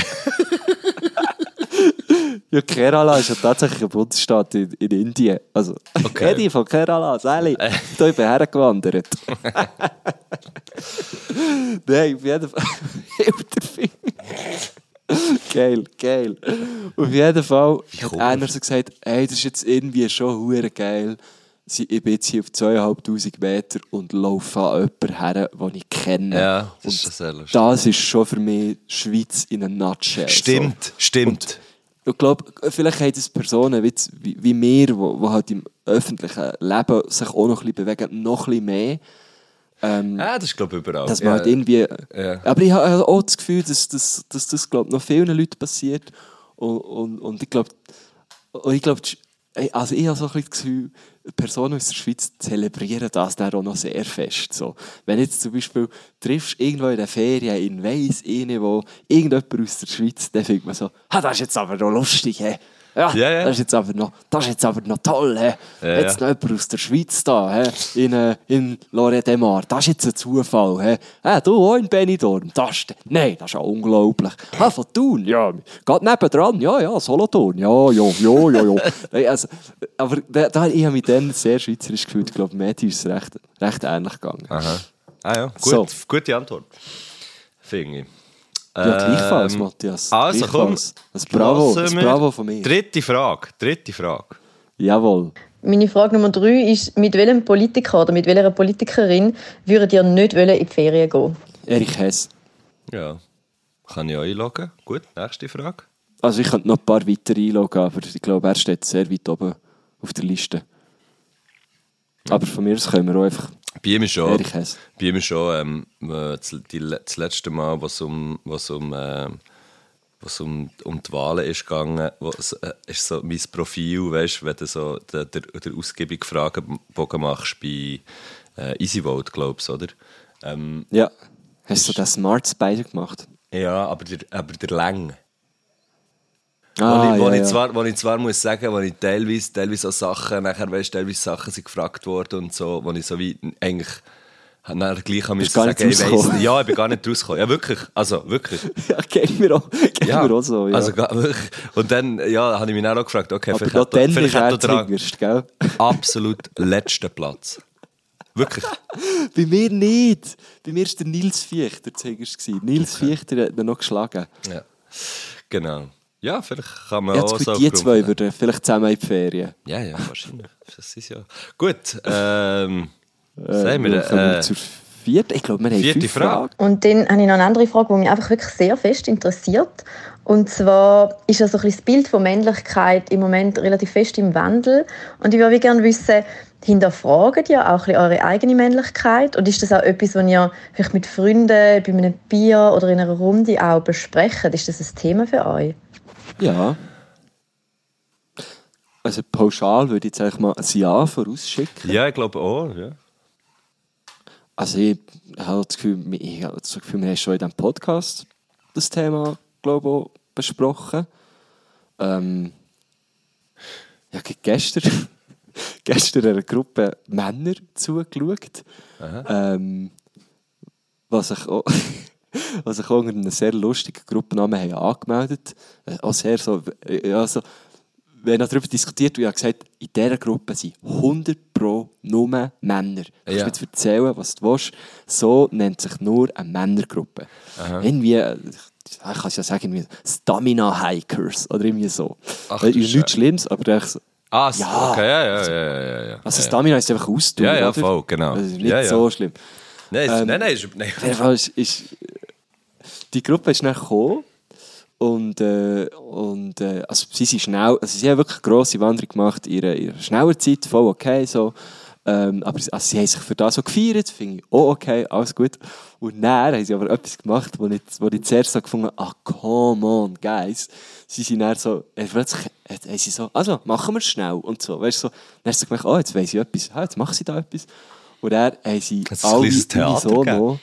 Ja, Kerala ist ja tatsächlich ein Bundesstaat in, in Indien. Also, Okay. Eddie von Kerala, Sally, da ich bin hergewandert. Nein, auf jeden Fall. Hilterfingen. Geil, geil. Auf jeden Fall hat cool. einer so gesagt, hey, das ist jetzt irgendwie schon hure geil. Sie- Ich bin jetzt hier auf zweitausendfünfhundert Meter und laufe an jemanden her, den ich kenne. Ja, das ist Und schon sehr lustig. das ist schon für mich Schweiz in a nutshell. Stimmt, so. stimmt. Ich glaube, vielleicht haben das Personen wie, wie, wie wir, die halt im öffentlichen Leben sich auch noch ein bisschen bewegen, noch ein bisschen mehr. Ähm, Ja, das ist, glaube ich, überall. dass man ja. halt irgendwie... Ja. Aber ich habe auch das Gefühl, dass, dass, dass das glaub, noch vielen Leuten passiert. Und, und, und ich glaube... Ich glaube, also ich habe so ein bisschen das Gefühl, Personen aus der Schweiz zelebrieren das dann auch noch sehr fest. So. Wenn jetzt zum Beispiel triffst irgendwo in der Ferien in weiss eine, wo irgendjemand aus der Schweiz, dann findet man so, ah, das ist jetzt aber noch lustig, hä? Ja, Ja, ja. Das, ist jetzt aber noch, das ist jetzt aber noch toll, hä? Ja, Jetzt noch jemand aus der Schweiz da, hä? In, äh, in Lorette de Mar, das ist jetzt ein Zufall, hä? Äh, du auch in Benidorm, das ist, nein, das ist ja unglaublich. Ah, von Thun, ja, geht nebendran, ja, ja, Solothurn, ja, ja, ja, ja, ja. Nein, also, aber da, da, ich habe mich dann sehr schweizerisch gefühlt, ich glaube, Matti ist es recht, recht ähnlich gegangen. Aha. Ah ja, gut, So. gute Antwort. Finde ich. Ja, gleichfalls, Ähm, Matthias. Also komm, Gleichfalls. Ein Bravo, hören ein wir. Bravo von mir. Dritte Frage, dritte Frage. Jawohl. Meine Frage Nummer drei ist, mit welchem Politiker oder mit welcher Politikerin würdet ihr nicht wollen in die Ferien gehen? Erich Hess. Ja, kann ich auch einloggen. Gut, nächste Frage. Also ich könnte noch ein paar weitere einloggen, aber ich glaube, er steht sehr weit oben auf der Liste. Aber von mir aus können wir auch einfach Bei ihm ist schon, Erich Hess. bei ihm ist schon ähm, äh, das, die, das letzte Mal, was um, was um, äh, was um, um die Wahlen ist gegangen, was, äh, ist so mein Profil, weißt, wenn du so den, den, den ausgiebigen Fragebogen machst bei äh, EasyVote, glaubst du, oder? Ähm, Ja. Hast du den Smart Spider gemacht? ja, aber der, aber der Länge. Ah, wo ich, wo ja, ich ja. zwar, wo ich zwar muss sagen, wo ich teilweise, teilweise auch Sachen, nachher weißt, teilweise Sachen sind gefragt worden und so, wo ich so wie eigentlich dann gleich haben Bist müssen gar nicht sagen, ich weiss, rausgekommen. ja, ich bin gar nicht rausgekommen. Ja, wirklich, also wirklich. Ja, geht mir auch, geht mir auch so. Ja. Also ga- wirklich. Und dann, ja, habe ich mich dann auch gefragt, okay, aber vielleicht noch hat er- dann vielleicht ist hat er er dran zwingerst, gell? absolut letzten Platz. Wirklich. Bei mir nicht. Bei mir war der Nils Fichter zwingerst. Nils Okay. Fichter hat ihn noch geschlagen. Ja, genau. Ja, vielleicht kann man Ja, auch jetzt so gut, die aufgrund zwei von- würden vielleicht zusammen in die Ferien. Ja, ja, wahrscheinlich. Das ist ja... Gut, ähm... Äh, sagen wir, dann kommen wir äh, zur vierten. Ich glaube, wir haben vierte fünf Frage. Fragen. Und dann habe ich noch eine andere Frage, die mich einfach wirklich sehr fest interessiert. Und zwar ist ja so ein bisschen das Bild von Männlichkeit im Moment relativ fest im Wandel. Und ich würde gerne wissen, hinterfragt ihr auch ein bisschen eure eigene Männlichkeit? Und ist das auch etwas, was ihr vielleicht mit Freunden bei einem Bier oder in einer Runde auch besprecht? Ist das ein Thema für euch? Ja. Also pauschal würde ich jetzt eigentlich mal ein Ja vorausschicken. Ja, ich glaube auch, ja. Also ich habe das Gefühl, wir- ich habe das Gefühl, wir haben schon in diesem Podcast das Thema, glaube ich, auch besprochen. Ähm, ja, gestern, gestern einer Gruppe Männer zugeschaut, ähm, was sich auch, was sich auch unter einem sehr lustigen Gruppennamen haben angemeldet haben. Auch sehr so, ja, so, wir haben darüber diskutiert und ich habe gesagt, in dieser Gruppe sind hundert Pro nur Männer. Du kannst Ja. mir jetzt erzählen, was du willst. So nennt sich nur eine Männergruppe. Aha. Irgendwie, ich kann es ja sagen, irgendwie Stamina-Hikers oder irgendwie so. Ach, Äh, du nichts Scheiße. Schlimmes, aber echt so. Ah, so, Ja. okay, ja, ja, ja, ja, ja. Also ja. Stamina ist einfach Ausdauer, Ja, ja, oder? voll, genau. Das ist nicht Ja, ja. so schlimm. Nein, Ähm, nein, nein, ist, nein. Auf jeden Fall ist, ist die Gruppe ist dann gekommen und, äh, und äh, also sie sind schnell, also sie haben wirklich eine grosse Wanderung gemacht, ihre, ihre schneller Zeit, voll okay, so. Ähm, aber also sie haben sich für das so gefeiert, finde ich auch okay, alles gut. Und dann haben sie aber etwas gemacht, wo ich, wo ich zuerst so gefunden habe, ah, come on, guys. Sie sind dann so, äh, plötzlich äh, haben sie so, also machen wir es schnell und so. Weißt du, so, dann haben sie gemerkt, oh, jetzt weiss ich etwas, ah, jetzt machen sie da etwas. Und dann haben sie Hat's ein alle kleines Theater unisono,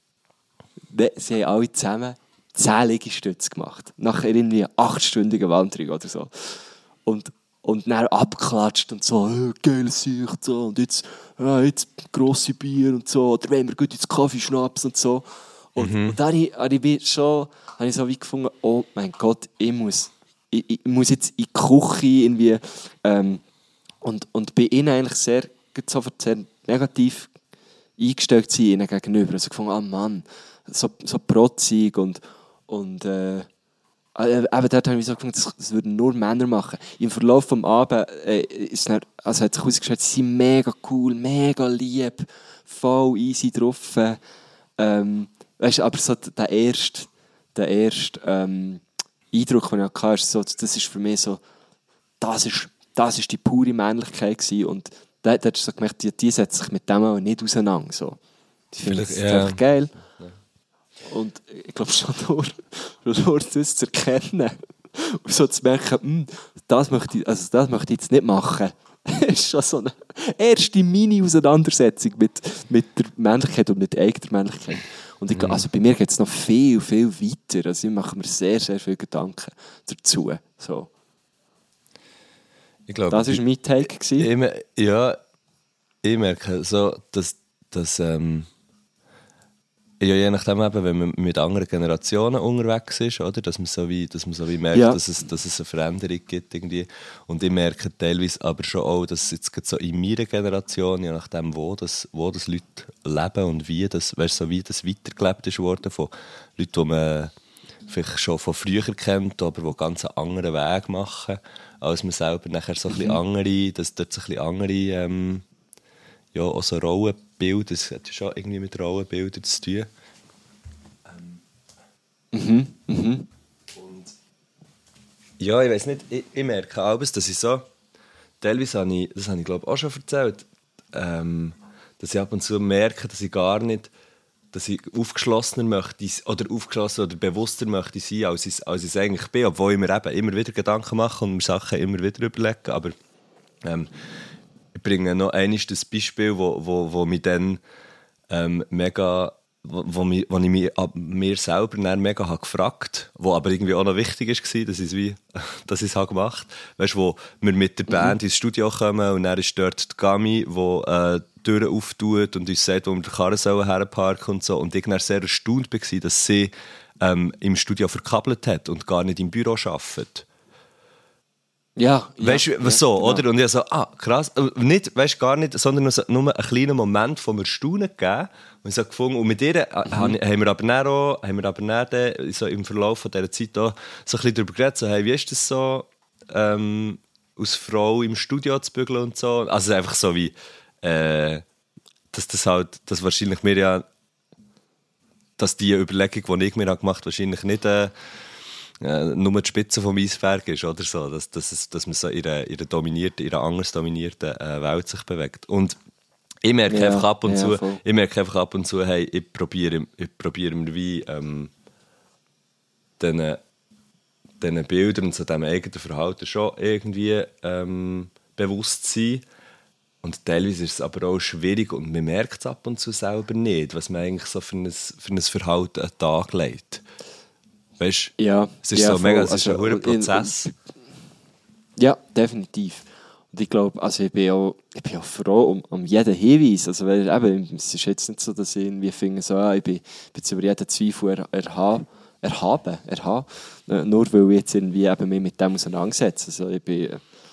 ne, sie haben alle zusammen zehn Liegestütze gemacht. Nach irgendwie achtstündiger Wanderung oder so. Und, und dann abgeklatscht und so, äh, geiles Sicht und so. Und jetzt, ja, jetzt grosse Bier und so. Oder wenn wir gut ins Kaffee schnaps und so. Und, Mhm. und dann habe ich, habe ich schon habe ich so wie gefunden, oh mein Gott, ich muss, ich, ich muss jetzt in die Küche irgendwie. Ähm, und, und bei ihnen eigentlich sehr, sofort sehr negativ eingestellt sein ihnen gegenüber. Also gefunden, ah Mann, so, so protzig und, und äh, äh, eben dort habe ich so gefunden, das, das würden nur Männer machen. Im Verlauf des Abends äh, ist dann, also hat sich herausgestellt, sie sind mega cool, mega lieb, voll easy drauf. Ähm, weißt, aber so der erste, der erste ähm, Eindruck, den ich hatte, ist so, das ist für mich so, das ist, das ist die pure Männlichkeit gewesen. Und da, da hast du so gemerkt, die, die setzt sich mit dem auch nicht auseinander. So. Die finden das Vielleicht, ja. einfach geil. Und ich glaube schon nur, nur das zu erkennen und so zu merken, hm, das, möchte ich, also das möchte ich jetzt nicht machen, ist schon so eine erste Mini-Auseinandersetzung mit, mit der Männlichkeit und mit eigener Männlichkeit. Und ich, also bei mir geht es noch viel, viel weiter. Also ich mache mir sehr, sehr viele Gedanken dazu. So. Ich glaube, Das war mein Take. Ich, ich, ja, ich merke so, dass, dass ähm, ja, je nachdem, eben, wenn man mit anderen Generationen unterwegs ist, oder, dass man so wie, dass man so wie merkt, Ja. dass, es, dass es eine Veränderung gibt. Irgendwie. Und ich merke teilweise aber schon auch, dass jetzt gerade so in meiner Generation, je nachdem, wo das, wo das Leute leben und wie das, weißt, so wie das weitergelebt ist worden von Leuten, die man vielleicht schon von früher kennt, aber die ganz einen anderen Weg machen, als man selber nachher so ein bisschen andere, dass dort so ein bisschen andere ähm, ja, auch so Rollenbilder, das hat ja schon irgendwie mit Rollenbildern zu tun. Mhm, mhm. Ja, ich weiß nicht, ich, ich merke auch, dass ich so, teilweise habe ich, das habe ich glaube auch schon erzählt, ähm, dass ich ab und zu merke, dass ich gar nicht, dass ich aufgeschlossener möchte, oder aufgeschlossener oder bewusster möchte sein, als ich, als ich es eigentlich bin, obwohl ich mir eben immer wieder Gedanken mache und mir Sachen immer wieder überlege, aber ähm, ich bringe noch eines das Beispiel, wo, wo, wo mich dann ähm, mega, wo, wo, mich, wo ich mich ab mir selber dann mega habe gefragt, wo aber irgendwie auch noch wichtig war, dass ich es wie, dass ich es habe gemacht. Weißt du, wo wir mit der Band mhm. ins Studio kommen und dann ist dort die Gami, wo äh, die Türen auftut und uns sagt, wo wir die Karren sollen herparken und so. Und ich war sehr erstaunt, war, dass sie ähm, im Studio verkabelt hat und gar nicht im Büro arbeitet. Ja, Weißt du, ja, so, genau. oder? Und ich so, ah, krass. Nicht, weißt gar nicht, sondern nur, so, nur einen kleinen Moment von Erstaunen gegeben. Und ich so gefunden, und mit ihr mhm. haben wir aber dann auch, haben wir aber dann so im Verlauf von dieser Zeit auch so ein bisschen darüber geredet, so, hey, wie ist das so, ähm, als Frau im Studio zu bügeln und so. Also einfach so wie, äh, dass das halt, dass wahrscheinlich mir ja, dass die Überlegung, die ich mir gemacht habe, wahrscheinlich nicht, äh, Ja, nur die Spitze vom Eisberg ist, oder so, dass, dass, es, dass man so in einer, in einer dominierten, in einer anders dominierten äh, Welt sich bewegt. Und ich merke ja, einfach ab und ja, zu, voll. ich merke einfach ab und zu, hey, ich probiere, ich probiere mir wie ähm, diesen, diesen Bildern und so diesem eigenen Verhalten schon irgendwie ähm, bewusst zu sein. Und teilweise ist es aber auch schwierig und man merkt es ab und zu selber nicht, was man eigentlich so für ein, für ein Verhalten an den Tag legt. Weißt du? Ja, es ist ja, so mega, voll. es ist Also, ein hoher in- Prozess. Ja, definitiv. Und ich glaube, also ich bin auch, ich bin auch froh um, um jeden Hinweis. Also, weil, eben, es ist jetzt nicht so, dass ich irgendwie finde, so, ah, ich bin, bin jetzt über jeden Zweifel er, erhaben, erhaben, erhaben. Äh, nur weil ich jetzt irgendwie eben mich mit dem auseinandersetze. Also, ich bin,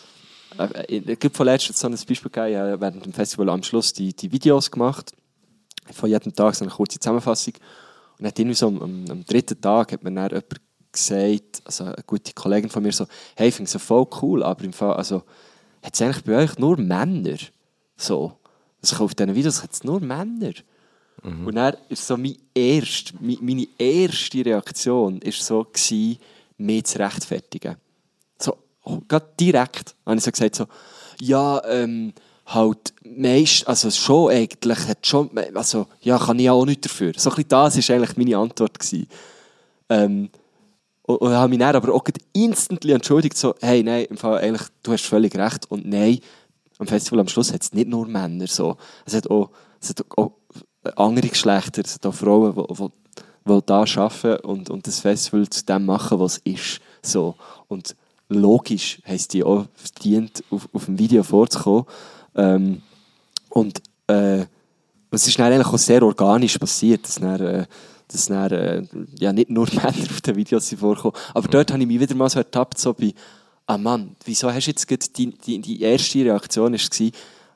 äh, ich, ich habe vorletzt so ein Beispiel gegeben, ich habe während dem Festival am Schluss die, die Videos gemacht. Von jedem Tag so eine kurze Zusammenfassung. Und dann irgendwie so am, am, am dritten Tag hat mir dann jemand gesagt, also eine gute Kollegin von mir so, hey, ich finde es so voll cool, aber im Fall, also, hat es eigentlich bei euch nur Männer? So. Also auf diesen Videos hat es nur Männer. Mhm. Und dann ist so mein erst, meine erste Reaktion ist so gewesen, mich zu rechtfertigen. So, oh, gerade direkt habe ich so gesagt, so, ja, ähm, halt, meist, also schon eigentlich, hat schon, also, ja, kann ich ja auch nichts dafür. So ein bisschen das war eigentlich meine Antwort gewesen. Ähm, Und, und habe mich dann aber auch instantly entschuldigt, so, hey, nein, im Fall eigentlich, du hast völlig recht. Und nein, am Festival am Schluss hat es nicht nur Männer. So. Es hat auch, es hat auch andere Geschlechter, es hat auch Frauen, die da arbeiten und, und das Festival zu dem machen, was es ist. So. Und logisch haben die auch verdient, auf, auf dem Video vorzukommen. Ähm, und äh, es ist dann eigentlich auch sehr organisch passiert, dass dann, äh, dass dann, äh, ja, nicht nur Männer auf den Videos vorkommen. Aber mhm. dort habe ich mich wieder mal so ertappt, so bei, ah Mann, wieso hast du jetzt gerade die, die, die erste Reaktion war,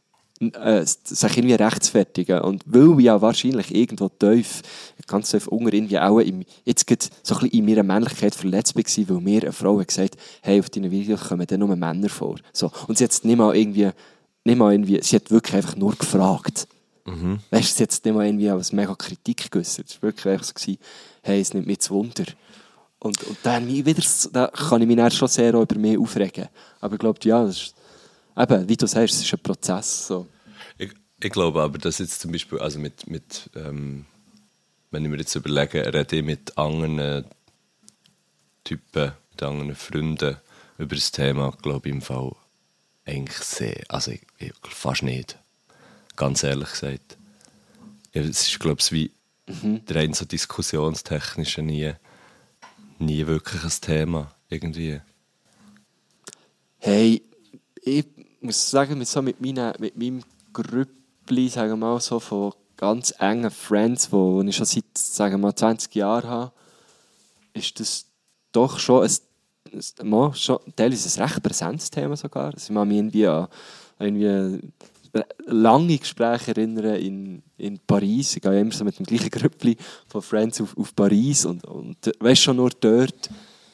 äh, sich irgendwie rechtfertigen. Und weil ich ja wahrscheinlich irgendwo tief, ganz tief unter irgendwie auch im, jetzt gerade so ein bisschen in meiner Männlichkeit verletzt war, weil mir eine Frau hat gesagt, hey, auf deinen Videos kommen dann nur Männer vor. So. Und sie hat nicht mal irgendwie, nicht mal irgendwie, sie hat wirklich einfach nur gefragt. Mhm. Weißt du, sie hat jetzt nicht mal irgendwie als mega Kritik geäußert. Es war wirklich einfach so, gewesen, hey, es nimmt mich zu Wunder. Und, und dann wieder, da kann ich mich dann schon sehr über mich aufregen. Aber ich glaube, ja, das ist, eben, wie du sagst, es ist ein Prozess. So. Ich, ich glaube aber, dass jetzt zum Beispiel, also mit, mit ähm, wenn ich mir jetzt überlege, rede ich mit anderen Typen, mit anderen Freunden über das Thema, glaube ich im Fall eigentlich sehr, also ich, ich, fast nicht. Ganz ehrlich gesagt. Ja, es ist, glaube ich, wie mhm. rein so diskussionstechnisch nie, nie wirklich ein Thema. Irgendwie. Hey, ich muss sagen, mit, so mit, meinen, mit meinem Grüppli, sagen wir mal, so von ganz engen Friends, die ich schon seit sagen wir mal, zwanzig Jahren habe, ist das doch schon ein, ein, schon teilweise ein recht präsentes Thema sogar. Also ich kann mich irgendwie an irgendwie lange Gespräche erinnern in, in Paris. Ich gehe immer so mit dem gleichen Grüppli von Friends auf, auf Paris. Und, und weißt schon nur dort,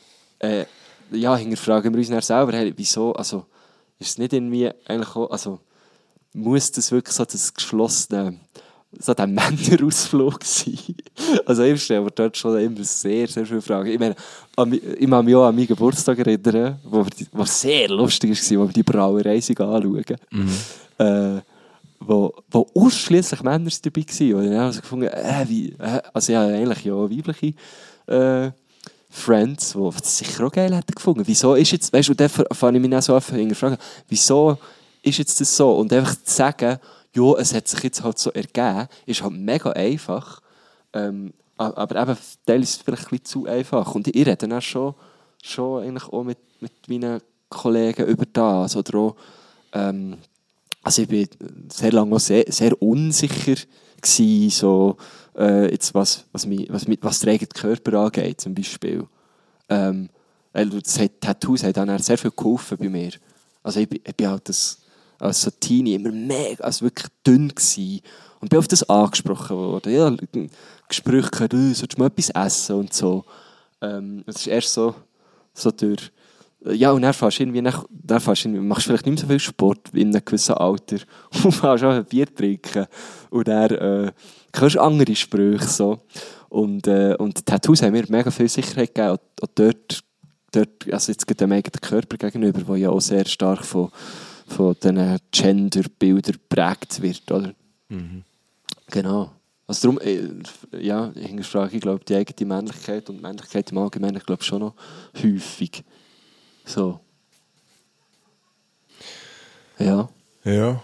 äh, ja, hinterfragen wir uns dann selber, hey, wieso, also, ist es nicht irgendwie eigentlich auch, also, muss das wirklich so das geschlossene, so der Männerausflug sein? Also, ich stelle mir dort schon immer sehr, sehr viele Fragen. Ich meine, ich kann mich auch an meinen Geburtstag erinnern, wo, wir die, wo sehr lustig war, wo wir die Brauerei anschauen. Mhm. Äh, wo, wo ausschliesslich Männer dabei waren. Und dann habe ich gefunden, äh, wie, äh, also ich habe eigentlich ja auch weibliche äh, Friends, die das sicher auch geil hätten gefunden. Wieso ist jetzt, weißt du, und dann fange ich mich auch so an zu fragen, wieso ist jetzt das so? Und einfach zu sagen, ja, es hat sich jetzt halt so ergeben, ist halt mega einfach. Ähm, aber eben, teilweise ist es vielleicht ein bisschen zu einfach. Und ich rede dann schon, schon eigentlich auch mit, mit meinen Kollegen über das. Oder auch, ähm, also ich war sehr lange auch sehr, sehr unsicher gewesen, so, äh, jetzt was, was, mich, was, mit, was den eigenen Körper angeht, zum Beispiel. Ähm, das hat, Tattoos haben dann sehr viel geholfen bei mir. Also ich, ich bin halt das, als so Teenie immer mega, also wirklich dünn gewesen. Und bin auf das angesprochen worden. Ja, Gespräche gehört, du sollst mal etwas essen und so. Ähm, das ist erst so, so durch... Ja, und dann, fährst du irgendwie nach, dann fährst du irgendwie, machst du vielleicht nicht mehr so viel Sport in einem gewissen Alter und fährst auch ein Bier trinken. Und dann äh, hörst du andere Sprüche. So. Und, äh, und Tattoos haben mir mega viel Sicherheit gegeben. Und, und dort, dort, also jetzt geht dem eigenen Körper gegenüber, der ja auch sehr stark von, von diesen Gender-Bildern geprägt wird. Oder? Mhm. Genau. Also darum, äh, ja, ich hinterfrage, ich glaube, die eigene Männlichkeit und Männlichkeit im Allgemeinen, ich glaube schon noch häufig. So. Ja. Ja.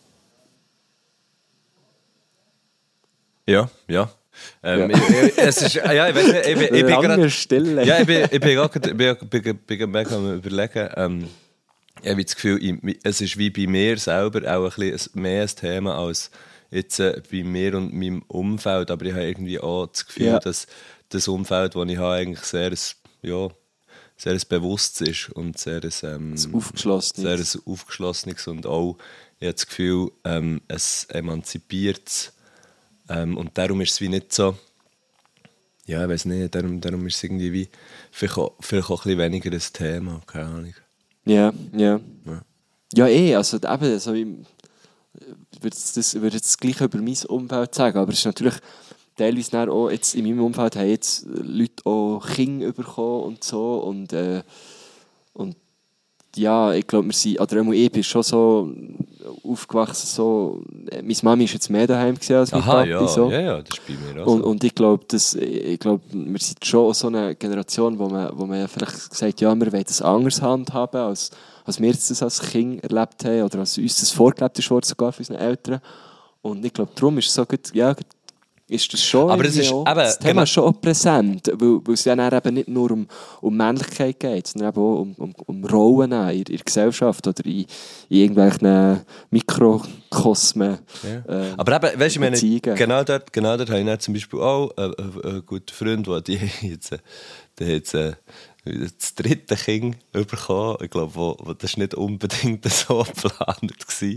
Ja, ja. Ähm, ja. Ich, ich, es ist, ja, ich weiß nicht, ich, ich, ich bin Lange grad, Stille. Ja, ich bin, ich bin gerade, ich bin, bin, bin mega am Überlegen. Ähm, ich habe das Gefühl, ich, es ist wie bei mir selber auch ein bisschen mehr ein Thema als jetzt äh, bei mir und meinem Umfeld. Aber ich habe irgendwie auch das Gefühl, Ja. dass das Umfeld, das ich habe, eigentlich sehr ein, ja, sehr ein bewusstes ist und sehr ein, ähm, Das Aufgeschlossenes. sehr ein aufgeschlossenes und auch, ich habe das Gefühl, ähm, es emanzipiert es. Ähm, und darum ist es wie nicht so, ja, ich weiß nicht, darum, darum ist es irgendwie wie, vielleicht auch, vielleicht auch ein bisschen weniger ein Thema, keine Ahnung. Ja, ja. Ja. Ja, eh, also eben, also ich würde jetzt das, würde jetzt das Gleiche über mein Umfeld sagen, aber es ist natürlich teilweise dann auch, jetzt in meinem Umfeld haben jetzt Leute auch Kinder bekommen und so und, äh, und ja, ich glaube, wir sind, oder einmal ich bin schon so aufgewachsen, so, äh, meine Mami war jetzt mehr daheim gewesen als mein Aha, Papi, ja, so. ja, ja, das ist bei mir auch Und, so. und ich glaube, dass, ich glaube, wir sind schon so eine Generation, wo man, wo man vielleicht sagt, ja, wir wollen das anders handhaben, als, als wir das als Kind erlebt haben oder als uns das vorgelebt ist worden, sogar von unseren Eltern. Und ich glaube, darum ist es so gut, ja, ist das schon Aber es irgendwie ist auch, eben, das Thema genau- ist schon auch präsent, weil, weil es ja dann eben nicht nur um, um Männlichkeit geht, sondern eben auch um, um, um Rollen in, in der Gesellschaft oder in, in irgendwelchen Mikrokosmen. Ja. äh, Aber eben, weißt du, ich meine, Beziehungen. genau dort, genau dort habe ich dann zum Beispiel auch einen, einen, einen guten Freund, der die jetzt, äh, der hat jetzt, äh, das dritte Kind bekommen. Ich glaube, wo, wo, das war nicht unbedingt so geplant.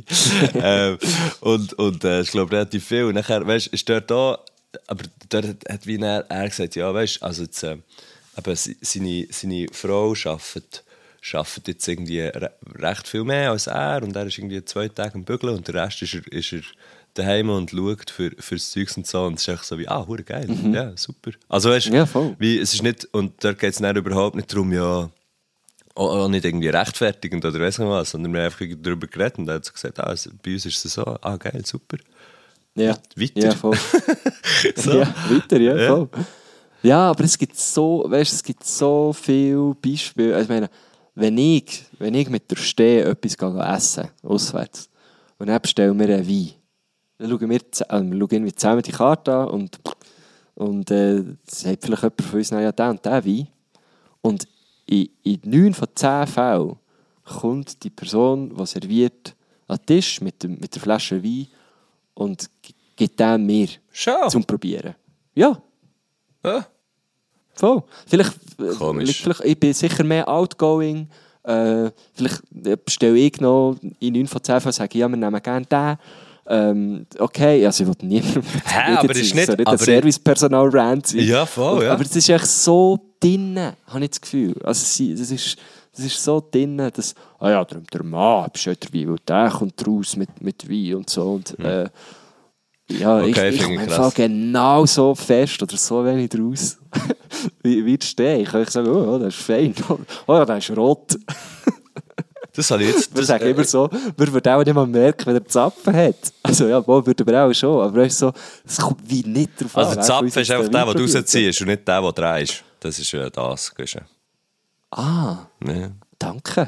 ähm, und und äh, ich glaube, relativ viel. Und nachher, weißt, ist dort auch, aber dort hat, hat wie er, er gesagt, ja, weißt, also jetzt, äh, eben, seine, seine Frau arbeitet, arbeitet jetzt irgendwie re recht viel mehr als er und er ist irgendwie zwei Tage am Bügeln und der Rest ist er, ist er daheim und schaut für, für das Zeugs und so und es ist echt so wie, ah, hure geil, Mhm. ja, super. Also weißt, Ja, voll. wie, es ist nicht, und da geht es dann überhaupt nicht darum, ja, auch, auch nicht irgendwie rechtfertigend oder weiss nicht was, sondern wir haben einfach darüber geredet und er hat so gesagt, ah, also, bei uns ist es so, ah, geil, super. Ja, Weiter. ja voll. So. Ja, weiter, ja, Ja. voll. Ja, aber es gibt so, weißt, es gibt so viele Beispiele. Also ich meine, wenn ich, wenn ich mit der Steh etwas gehe essen, auswärts, und dann bestellen wir einen Wein, dann schauen wir, z- also wir schauen irgendwie zusammen die Karte an und, und äh, sagt vielleicht jemand von uns, na ja, der und der Wein. Und in, in neun von zehn Fällen kommt die Person, die serviert, an den Tisch mit, dem, mit der Flasche Wein und g- gibt den mir Schau. zum Probieren. Ja, Ja. voll. Vielleicht, äh, Komisch. liegt vielleicht, ich bin sicher mehr outgoing. Äh, vielleicht äh, bestelle ich noch in neun von zehn Fällen, sage ich, ja, wir nehmen gerne den. Ähm, okay, also ich will niemandem... Hä, aber jetzt- ist es nicht- soll nicht aber ein ich- Servicepersonal-Rant sein. Ja, voll, ja. Aber es ist echt so drin, habe ich das Gefühl. Also sie- das ist, das ist so drin, dass, ah ja, der, der Mann bestellt der Wein, weil der kommt raus mit, mit Wein und so. Und, äh, ja, Okay, ich, ich finde ich komme krass. einfach genau so fest oder so wenig draus, wie, wie stehe. Ich kann ich sagen, oh, das ist fein. Oh ja, das ist rot. Das habe ich jetzt... Wir Das, sagen äh, immer so, wir würden auch nicht mal merken, wenn er Zapfen hat. Also ja, wohl würden wir auch schon, aber weißt du, so, es kommt wie nicht drauf Also an. der wer von uns Zapfen ist jetzt einfach den der, Wein den du probiert. rausziehst und nicht der, der drehst. Das ist äh, das. Weißt du? Ah, Ja. danke.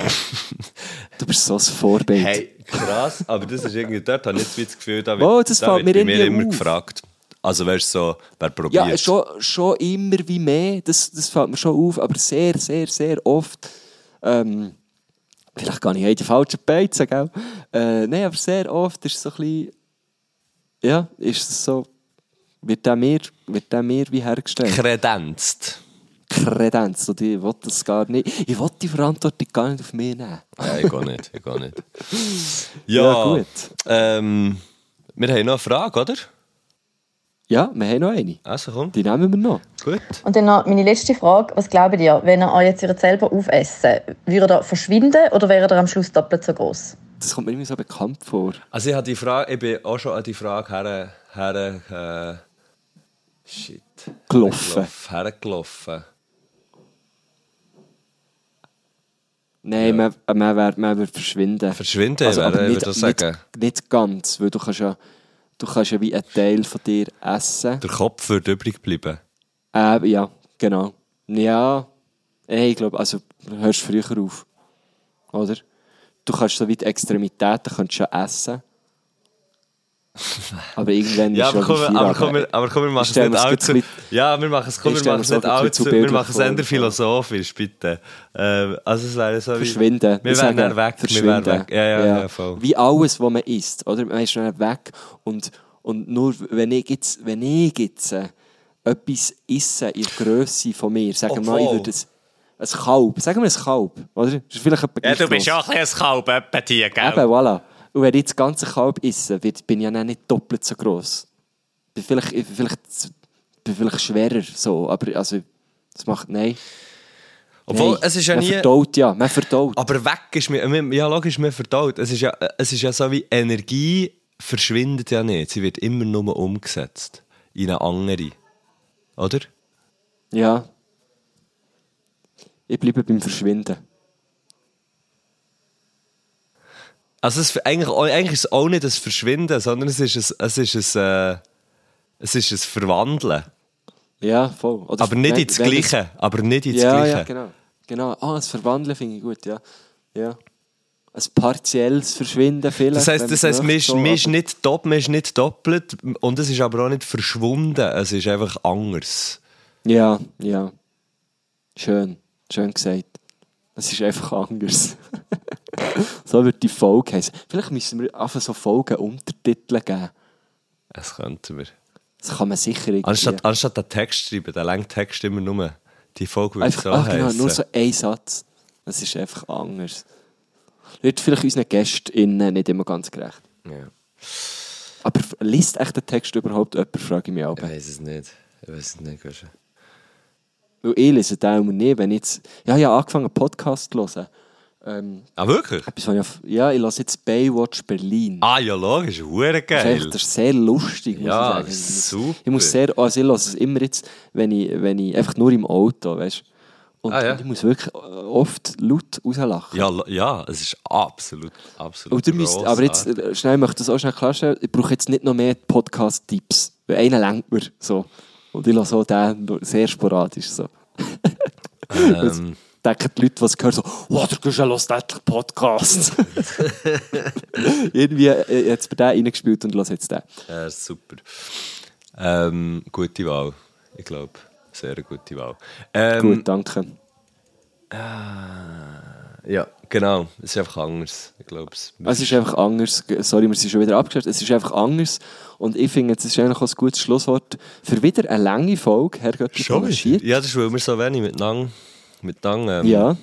Du bist so ein Vorbild. Hey, krass, aber das ist irgendwie, dort habe ich jetzt wie das Gefühl, da Oh, wird, das da fällt wird mir bei mir irgendwie immer auf. gefragt. Also weißt du, so, wer probiert Ja, schon, schon immer wie mehr, das, das fällt mir schon auf, aber sehr, sehr, sehr oft, ähm, vielleicht gar nicht in die falschen Beizen, gell? Äh, Nein, aber sehr oft ist es so ein bisschen, ja, ist es so, wird der mir, wird der mir wie hergestellt. kredenzt. Kredenz, und ich will das gar nicht, ich will die Verantwortung gar nicht auf mich nehmen. Ja, ich gehe nicht, ich gehe nicht. Ja, Ja, gut. Ähm, wir haben noch eine Frage, oder? Ja, wir haben noch eine, Also komm, die nehmen wir noch. gut. Und dann noch meine letzte Frage. Was glaubt ihr, wenn ihr euch jetzt selber aufessen, würde er verschwinden oder wäre er am Schluss doppelt so groß? Das kommt mir irgendwie so bekannt vor. Also ich, habe die Frage, ich bin auch schon an die Frage her... her äh, shit. Gelaufen. Hergelaufen. Nein, man, man, wär, man würde verschwinden. Verschwinden, Also, wäre, aber ich nicht, würde das sagen. nicht, nicht ganz, weil du kannst ja, du kannst ja wie einen Teil von dir essen. Der Kopf würde übrig bleiben. Äh, ja, genau. Ja, hey, ich glaube, also du hörst früher auf, oder? Du kannst so wie die Extremitäten kannst schon essen. Aber irgendwann Ja, ist aber schon komm, die aber Feierabend. komm, wir- aber komm, wir machen Ich es stell nicht mir's allzu... grad Ja, wir machen es, komm, Ich wir stell machen es mir's nicht auch grad allzu... zu Wir bildlich machen es eher vor. philosophisch, bitte. Ähm, also es wäre so wie... Verschwinden. Wir Ich wären sage, dann weg. Wir verschwinden. wären weg. Ja, ja, ja, voll. Wie alles, was man isst. Oder? Man ist schnell weg. Und, und nur wenn ich jetzt, wenn ich jetzt äh, etwas esse in der Grösse von mir, sagen wir mal, ich Obwohl. würde es... Ein Kalb. Sagen wir ein Kalb. Oder? Das ist vielleicht etwa Ja, du gleich bist ja gross. auch ein bisschen ein Kalb, etwa die, gell? Eben, voilà. Und wenn ich das ganze Kalb esse, wird- bin ich ja dann nicht doppelt so gross. Bin vielleicht, ich bin vielleicht, bin vielleicht schwerer, so. Aber also, das macht... Nein. Obwohl, Nein. es ist ja man nie... verdaut, ja. Man verdaut. Aber weg ist mir... Ja, logisch, mir verdaut. Es ist ja, es ist ja so wie Energie verschwindet ja nicht. Sie wird immer nur umgesetzt. In eine andere. Oder? Ja. Ich bleibe beim Verschwinden. Also es, eigentlich, eigentlich ist es auch nicht das Verschwinden, sondern es ist ein, es ist ein, äh, es ist ein Verwandeln. Ja, voll. Oder Aber nicht wenn- ins wenn Gleiche. Aber nicht ins es- Ja, Gleiche. ja, genau. Genau. Ah, das Verwandeln finde ich gut, ja. Ja. Ein partielles Verschwinden vielleicht. Das heisst, wenn das man heisst möchte, man, ist, so, man, ist aber- nicht dopp, man ist nicht doppelt und es ist aber auch nicht verschwunden. Es ist einfach anders. Ja, ja. Schön. Schön gesagt. Es ist einfach anders. So wird die Folge heißen. Vielleicht müssen wir einfach so Folgen Untertitel geben. Das könnten wir. Das kann man sicher irgendwie... Anstatt, anstatt den Text schreiben, den langen Text immer nur. Die Folge würde einfach, so ach, genau, heissen. nur so ein Satz. Das ist einfach anders. Wird vielleicht unseren GästInnen nicht immer ganz gerecht. Ja. Aber liest echt den Text überhaupt jemand, frage ich mich auch. Ich weiß es nicht. Ich weiß es nicht. Guschen. Weil ich lese den immer nie, wenn ich jetzt... Ja, ich habe angefangen, einen Podcast zu hören. Ähm, Ah, wirklich? etwas, was ich auf, ja, ich höre jetzt Baywatch Berlin. Ah, ja, logisch. Hure Das ist, geil. echt, das ist sehr lustig, muss Ja, ich sagen. super. Ich muss sehr... Also ich höre es immer jetzt, wenn ich, wenn ich... Einfach nur im Auto, weißt du. Und, Ah, ja. und ich muss wirklich oft laut rauslachen. Ja, lo- ja, es ist absolut, absolut Und ihr müsst, aber jetzt, grossartig. äh, schnell, ich möchte das auch schnell klarstellen, ich brauche jetzt nicht noch mehr Podcast-Tipps. Weil einen lenkt mir so. Und ich lasse so den nur sehr sporadisch so. Ähm, Denken die Leute, die es hören, so, «Wow, der Guschen hört endlich Podcast!» Irgendwie äh, hat es bei denen reingespielt und lasse jetzt den. ja, super. Ähm, gute Wahl. Ich glaube, sehr gute Wahl. Ähm, Gut, danke. Ja, genau. Es ist einfach anders. Ich glaube es. Es ist einfach anders. Sorry, wir sind schon wieder abgestellt. Es ist einfach anders. Und ich finde, es ist eigentlich auch ein gutes Schlusswort für wieder eine lange Folge. Herr Göttli Schon panaschiert. Ja, das ist, weil wir so wenig miteinander... miteinander ähm, Ja.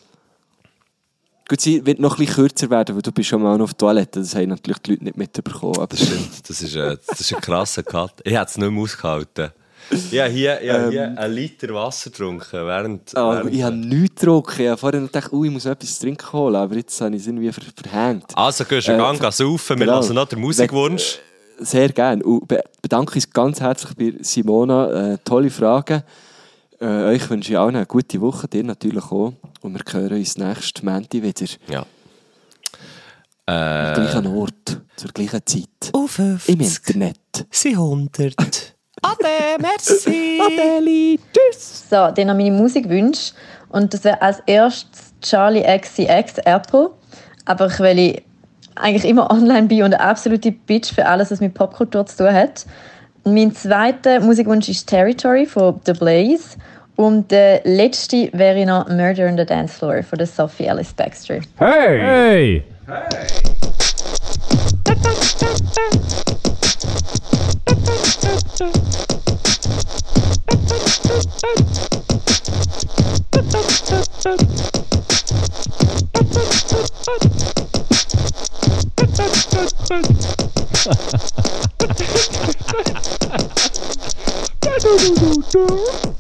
Gut, sie wird noch ein bisschen kürzer werden, weil du bist schon mal auf die Toilette. Das haben natürlich die Leute nicht mitbekommen. Aber Das stimmt. Das ist, äh, das ist ein krasser Cut. Ich hätte es nicht mehr ausgehalten. Ich habe hier, ich habe hier Ähm. einen Liter Wasser getrunken. Während, Ah, während ich habe nichts getrunken. Ich habe vorhin noch gedacht, oh, ich muss noch etwas zu trinken holen. Aber jetzt habe ich es irgendwie ver verhängt. Also, gehst du Äh, gang gehen saufen. Wir genau. lassen noch den Musikwunsch. Sehr gerne. Und be bedanke uns ganz herzlich bei Simona. Äh, tolle Fragen. Äh, euch wünsche ich allen eine gute Woche. Dir natürlich auch. Und wir hören uns nächsten Montag wieder. Ja. Am Äh, gleichen Ort. Zur gleichen Zeit. auf fünfzig. Im Internet. Sie hundert. Ade, merci. Adeli, tschüss. So, dann noch meine Musikwünsche. Und das wäre als erstes Charlie X C X Apple. Einfach weil ich eigentlich immer online bin und eine absolute Bitch für alles, was mit Popkultur zu tun hat. Mein zweiter Musikwunsch ist Territory von The Blaze. Und der letzte wäre noch Murder on the Dance Floor von der Sophie Ellis Bextor. Hey! Hey!